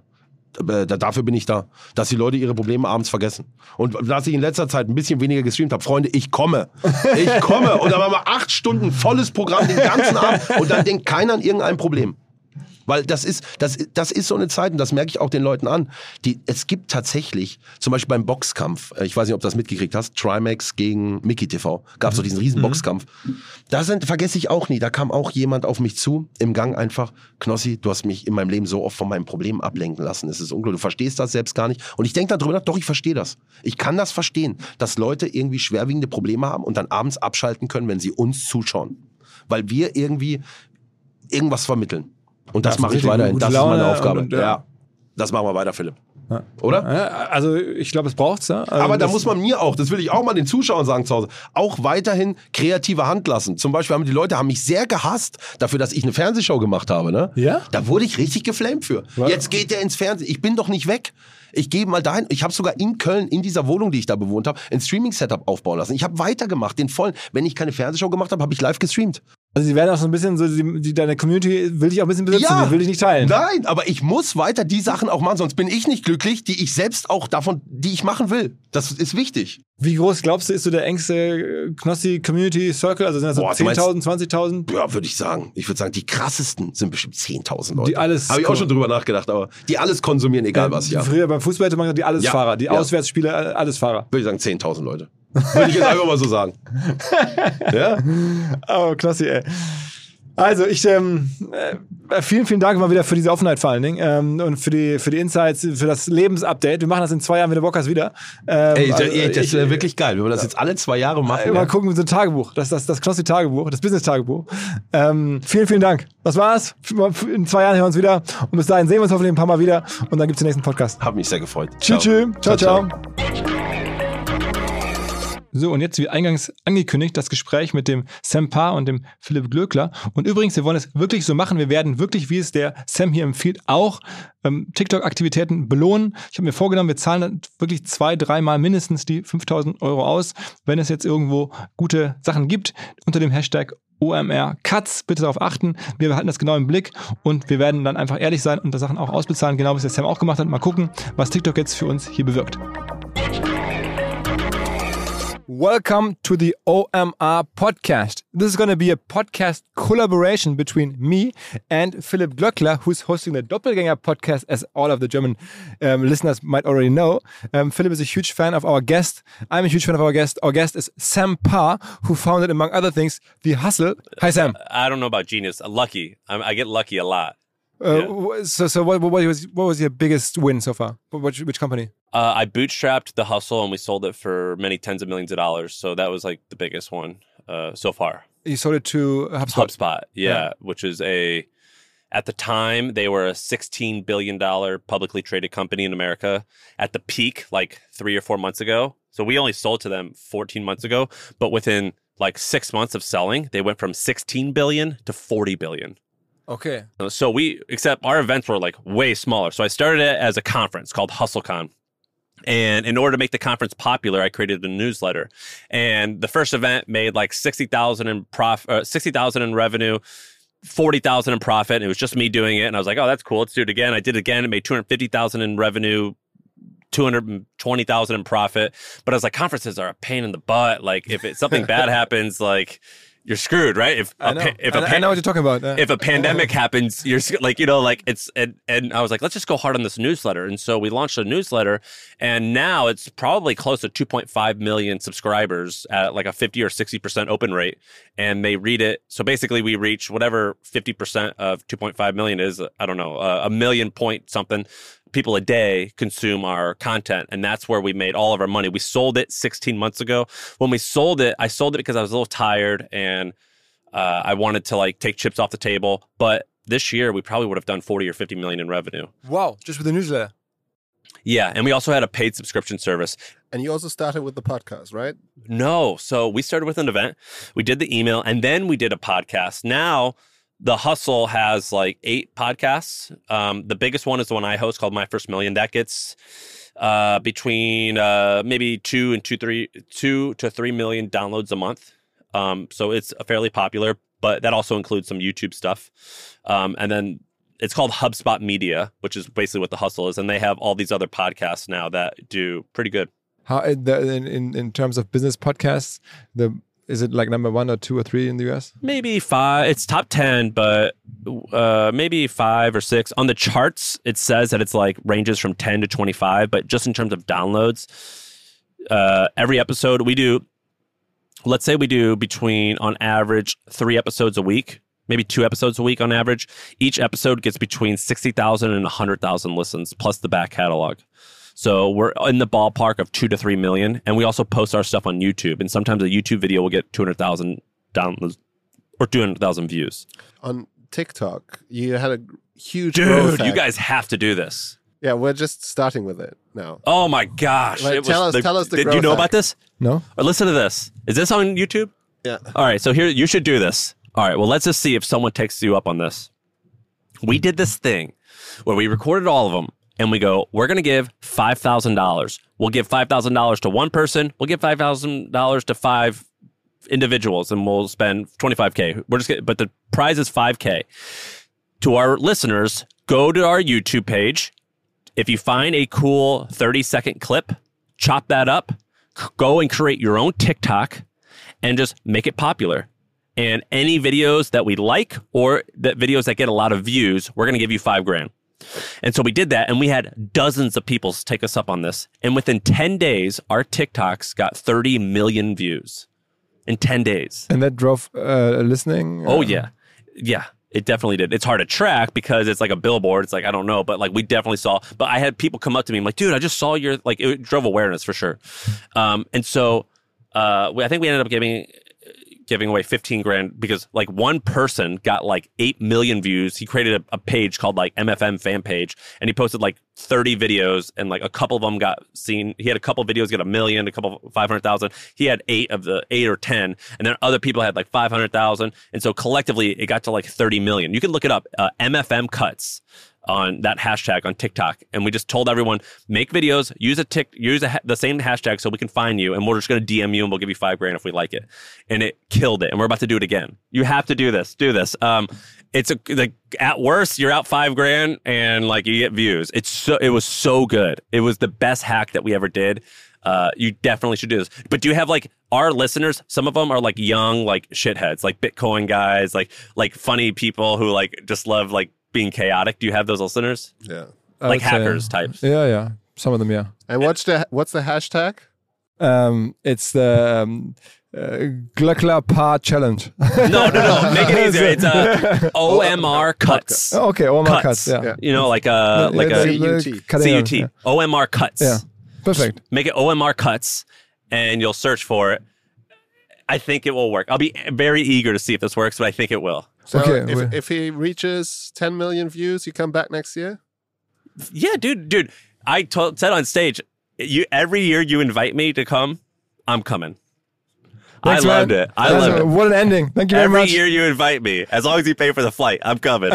Äh, dafür bin ich da, dass die Leute ihre Probleme abends vergessen. Und dass ich in letzter Zeit ein bisschen weniger gestreamt habe. Freunde, ich komme. Ich komme. Und dann machen wir acht Stunden volles Programm den ganzen Abend und dann denkt keiner an irgendein Problem. Weil das ist, das, das ist so eine Zeit, und das merke ich auch den Leuten an. Die, es gibt tatsächlich, zum Beispiel beim Boxkampf, ich weiß nicht, ob du das mitgekriegt hast, Trimax gegen Mickey T V, gab es so diesen riesen Boxkampf. Da sind, vergesse ich auch nie, da kam auch jemand auf mich zu, im Gang einfach, Knossi, du hast mich in meinem Leben so oft von meinem Problem ablenken lassen. Es ist unglaublich, du verstehst das selbst gar nicht. Und ich denke darüber nach, doch, ich verstehe das. Ich kann das verstehen, dass Leute irgendwie schwerwiegende Probleme haben und dann abends abschalten können, wenn sie uns zuschauen. Weil wir irgendwie irgendwas vermitteln. Und das ja, mache ich weiterhin. Das Laune ist meine Aufgabe. Und, und, ja. ja, das machen wir weiter, Philipp. Ja. Oder? Ja, also ich glaube, es braucht's. Ja? Also aber da muss man mir auch, das will ich auch mal den Zuschauern sagen zu Hause, auch weiterhin kreative Hand lassen. Zum Beispiel haben die Leute haben mich sehr gehasst dafür, dass ich eine Fernsehshow gemacht habe. Ne? Ja? Da wurde ich richtig geflamed für. Was? Jetzt geht der ins Fernsehen. Ich bin doch nicht weg. Ich gehe mal dahin. Ich habe sogar in Köln, in dieser Wohnung, die ich da bewohnt habe, ein Streaming-Setup aufbauen lassen. Ich habe weitergemacht, den vollen. Wenn ich keine Fernsehshow gemacht habe, habe ich live gestreamt. Also sie werden auch so ein bisschen so, die, die, deine Community will dich auch ein bisschen besitzen, ja, die will dich nicht teilen. Nein, aber ich muss weiter die Sachen auch machen, sonst bin ich nicht glücklich, die ich selbst auch davon, die ich machen will. Das ist wichtig. Wie groß glaubst du, ist so der engste Knossi-Community-Circle? Also sind das so zehntausend, zwanzigtausend? Ja, würde ich sagen. Ich würde sagen, die krassesten sind bestimmt zehntausend Leute. Die alles Habe ich auch schon drüber nachgedacht, aber die alles konsumieren, egal äh, was, ja. Früher beim Fußball hätte man gesagt, die Allesfahrer, ja, die ja. Auswärtsspieler, Allesfahrer. Würde ich sagen, zehntausend Leute. Würde ich jetzt einfach mal so sagen. Ja? Oh, Knossi, ey. Also ich, ähm, äh, vielen, vielen Dank mal wieder für diese Offenheit vor allen Dingen ähm, und für die, für die Insights, für das Lebensupdate. Wir machen das in zwei Jahren, wenn du Bock hast, wieder. Ähm, ey, also, ey, das wäre wirklich geil, wenn wir das jetzt alle zwei Jahre machen. Äh, mal ja. gucken, so ein Tagebuch, das, das, das Knossi-Tagebuch, das Business-Tagebuch. Ähm, vielen, vielen Dank. Das war's. In zwei Jahren hören wir uns wieder und bis dahin sehen wir uns hoffentlich ein paar Mal wieder und dann gibt's den nächsten Podcast. Hab mich sehr gefreut. Tschüss, tschüss. Ciao, ciao. ciao. So, und jetzt wie eingangs angekündigt, das Gespräch mit dem Sam Parr und dem Philipp Glöckler. Und übrigens, wir wollen es wirklich so machen. Wir werden wirklich, wie es der Sam hier empfiehlt, auch ähm, TikTok-Aktivitäten belohnen. Ich habe mir vorgenommen, wir zahlen dann wirklich zwei, dreimal mindestens die fünftausend Euro aus, wenn es jetzt irgendwo gute Sachen gibt, unter dem Hashtag O M R Cuts. Bitte darauf achten. Wir behalten das genau im Blick und wir werden dann einfach ehrlich sein und das Sachen auch ausbezahlen, genau wie es der Sam auch gemacht hat. Mal gucken, was TikTok jetzt für uns hier bewirkt. Welcome to the O M R podcast. This is going to be a podcast collaboration between me and Philipp Glöckler, who's hosting the Doppelgänger podcast, as all of the German um, listeners might already know. Um, Philipp is a huge fan of our guest. I'm a huge fan of our guest. Our guest is Sam Parr, who founded, among other things, The Hustle. Hi, Sam. I don't know about genius. Lucky. I'm, I get lucky a lot. Uh, yeah. So, so what, what was what was your biggest win so far? Which, which company? Uh, I bootstrapped The Hustle and we sold it for many tens of millions of dollars. So that was like the biggest one uh, so far. You sold it to HubSpot? HubSpot, yeah, yeah, which is a, at the time, they were a sixteen billion dollars publicly traded company in America at the peak, like three or four months ago. So we only sold to them fourteen months ago, but within like six months of selling, they went from sixteen billion to forty billion. Okay. So we, except our events were like way smaller. So I started it as a conference called HustleCon. And in order to make the conference popular, I created a newsletter. And the first event made like sixty thousand in prof, uh, sixty thousand in revenue, forty thousand in profit. And it was just me doing it. And I was like, oh, that's cool. Let's do it again. I did it again. It made two hundred fifty thousand in revenue, two hundred twenty thousand in profit. But I was like, conferences are a pain in the butt. Like if it, something bad happens, like you're screwed, right? If I know, a, if a I, pan- I know what you're talking about. Uh, if a pandemic happens, you're like, you know, like it's, and, and I was like, let's just go hard on this newsletter. And so we launched a newsletter and now it's probably close to two point five million subscribers at like a fifty or sixty percent open rate. And they read it. So basically we reach whatever fifty percent of two point five million is, I don't know, uh, a million point something people a day consume our content. And that's where we made all of our money. We sold it sixteen months ago. When we sold it, I sold it because I was a little tired and uh, I wanted to like take chips off the table. But this year we probably would have done forty or fifty million in revenue. Wow. Just with the newsletter. Yeah. And we also had a paid subscription service. And you also started with the podcast, right? No. So we started with an event. We did the email and then we did a podcast. Now, The Hustle has like eight podcasts. Um, the biggest one is the one I host called My First Million. That gets uh, between uh, maybe two and two, three, two to three million downloads a month. Um, so it's fairly popular, but that also includes some YouTube stuff. Um, and then it's called HubSpot Media, which is basically what The Hustle is. And they have all these other podcasts now that do pretty good. How in, the, in, in terms of business podcasts, the is it like number one or two or three in the U S? Maybe five. It's top ten, but uh, maybe five or six. On the charts, it says that it's like ranges from ten to twenty-five. But just in terms of downloads, uh, every episode we do, let's say we do between, on average, three episodes a week, maybe two episodes a week on average. Each episode gets between sixty thousand and one hundred thousand listens, plus the back catalog. So we're in the ballpark of two to three million. And we also post our stuff on YouTube. And sometimes a YouTube video will get two hundred thousand downloads or two hundred thousand views. On TikTok, you had a huge Dude, growth you hack. guys have to do this. Yeah, we're just starting with it now. Oh my gosh. Like, It was tell us- the- tell us the Did you growth know hack. about this? No. Or listen to this. Is this on YouTube? Yeah. All right. So here, you should do this. All right. Well, let's just see if someone takes you up on this. We did this thing where we recorded all of them. And we go, we're going to give five thousand dollars. We'll give five thousand dollars to one person. We'll give five thousand dollars to five individuals, and we'll spend twenty-five K. We're just getting, but the prize is five K. To our listeners, go to our YouTube page. If you find a cool thirty-second clip, chop that up, c- go and create your own TikTok, and just make it popular. And any videos that we like or that videos that get a lot of views, we're going to give you five grand. And so we did that, and we had dozens of people take us up on this. And within ten days, our TikToks got thirty million views in ten days. And that drove uh, listening? Oh, uh, yeah. Yeah, it definitely did. It's hard to track because it's like a billboard. It's like, I don't know. But like we definitely saw. But I had people come up to me. I'm like, dude, I just saw your, like, it drove awareness for sure. Um, and so uh, we, I think we ended up giving... giving away fifteen grand because like one person got like eight million views. He created a, a page called like M F M fan page, and he posted like thirty videos, and like a couple of them got seen. He had a couple of videos get a million, a couple five hundred thousand. He had eight of the eight or ten, and then other people had like five hundred thousand. And so collectively it got to like thirty million. You can look it up, uh, M F M cuts on that hashtag on TikTok. And we just told everyone, make videos, use a tick, use a ha- the same hashtag so we can find you, and we're just going to D M you and we'll give you five grand if we like it. And it killed it. And we're about to do it again. You have to do this. Do this. Um, it's a, like at worst, you're out five grand and like you get views. It's so, it was so good. It was the best hack that we ever did. Uh, you definitely should do this. But do you have like our listeners? Some of them are like young, like shitheads, like Bitcoin guys, like, like funny people who like just love like being chaotic. Do you have those listeners? Yeah. I Like would say- hackers types. Yeah, yeah. Some of them, yeah. And what's the what's the hashtag? Um, it's the um, uh, Glöckler Paar Challenge. No, no, no. Make it easier. It's uh, O M R cuts. Oh, okay, all my Cuts. cuts. Yeah. Yeah. You know, like a like Yeah, a C U T. the- cutting C U out, T. yeah. O M R cuts. Yeah, perfect. Make it O M R cuts, and you'll search for it. I think it will work. I'll be very eager to see if this works, but I think it will. So Okay, if, we- if he reaches ten million views, you come back next year? Yeah, dude, dude. I told, said on stage, you every year you invite me to come, I'm coming. Thanks, I loved man. it. I That's loved a- it. What an ending. Thank you very Every much. year you invite me, as long as you pay for the flight, I'm coming.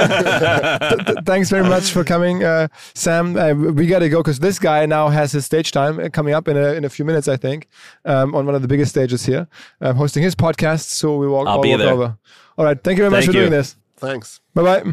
Th- Thanks very much for coming, uh, Sam. Uh, we got to go because this guy now has his stage time uh, coming up in a, in a few minutes, I think, um, on one of the biggest stages here, um, hosting his podcast. So we walk, I'll all be walk there. over. All right. Thank you very much Thank for you. doing this. Thanks. Bye bye.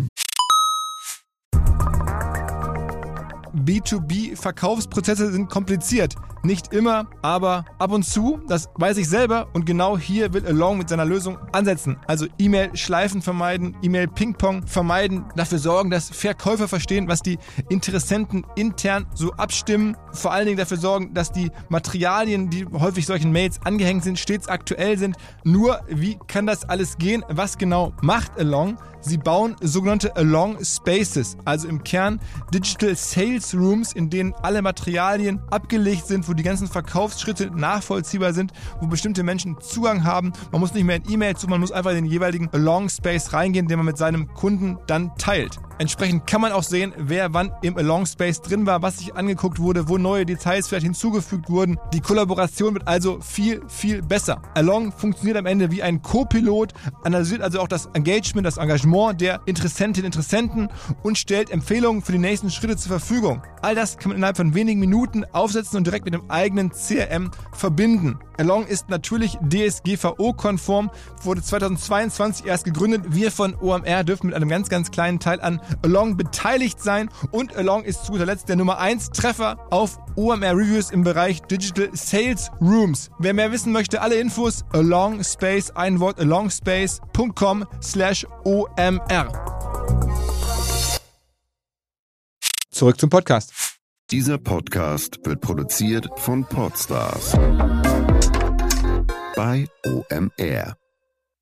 B zwei B-Verkaufsprozesse sind kompliziert. Nicht immer, aber ab und zu, das weiß ich selber, und genau hier will Along mit seiner Lösung ansetzen. Also E-Mail-Schleifen vermeiden, E-Mail-Ping-Pong vermeiden, dafür sorgen, dass Verkäufer verstehen, was die Interessenten intern so abstimmen, vor allen Dingen dafür sorgen, dass die Materialien, die häufig solchen Mails angehängt sind, stets aktuell sind. Nur, wie kann das alles gehen? Was genau macht Along? Sie bauen sogenannte Along Spaces, also im Kern Digital Sales Rooms, in denen alle Materialien abgelegt sind, wo die ganzen Verkaufsschritte nachvollziehbar sind, wo bestimmte Menschen Zugang haben. Man muss nicht mehr in E-Mail zu, man muss einfach in den jeweiligen Along Space reingehen, den man mit seinem Kunden dann teilt. Entsprechend kann man auch sehen, wer wann im Along Space drin war, was sich angeguckt wurde, wo neue Details vielleicht hinzugefügt wurden. Die Kollaboration wird also viel, viel besser. Along funktioniert am Ende wie ein Co-Pilot, analysiert also auch das Engagement, das Engagement der Interessentinnen und Interessenten und stellt Empfehlungen für die nächsten Schritte zur Verfügung. All das kann man innerhalb von wenigen Minuten aufsetzen und direkt mit dem eigenen C R M verbinden. Along ist natürlich D S G V O-konform, wurde zweitausendzweiundzwanzig erst gegründet. Wir von O M R dürfen mit einem ganz, ganz kleinen Teil an Along beteiligt sein und Along ist zu guter Letzt der Nummer eins Treffer auf O M R Reviews im Bereich Digital Sales Rooms. Wer mehr wissen möchte, alle Infos alongspace, ein Wort alongspace.com slash OMR. Zurück zum Podcast. Dieser Podcast wird produziert von Podstars bei O M R.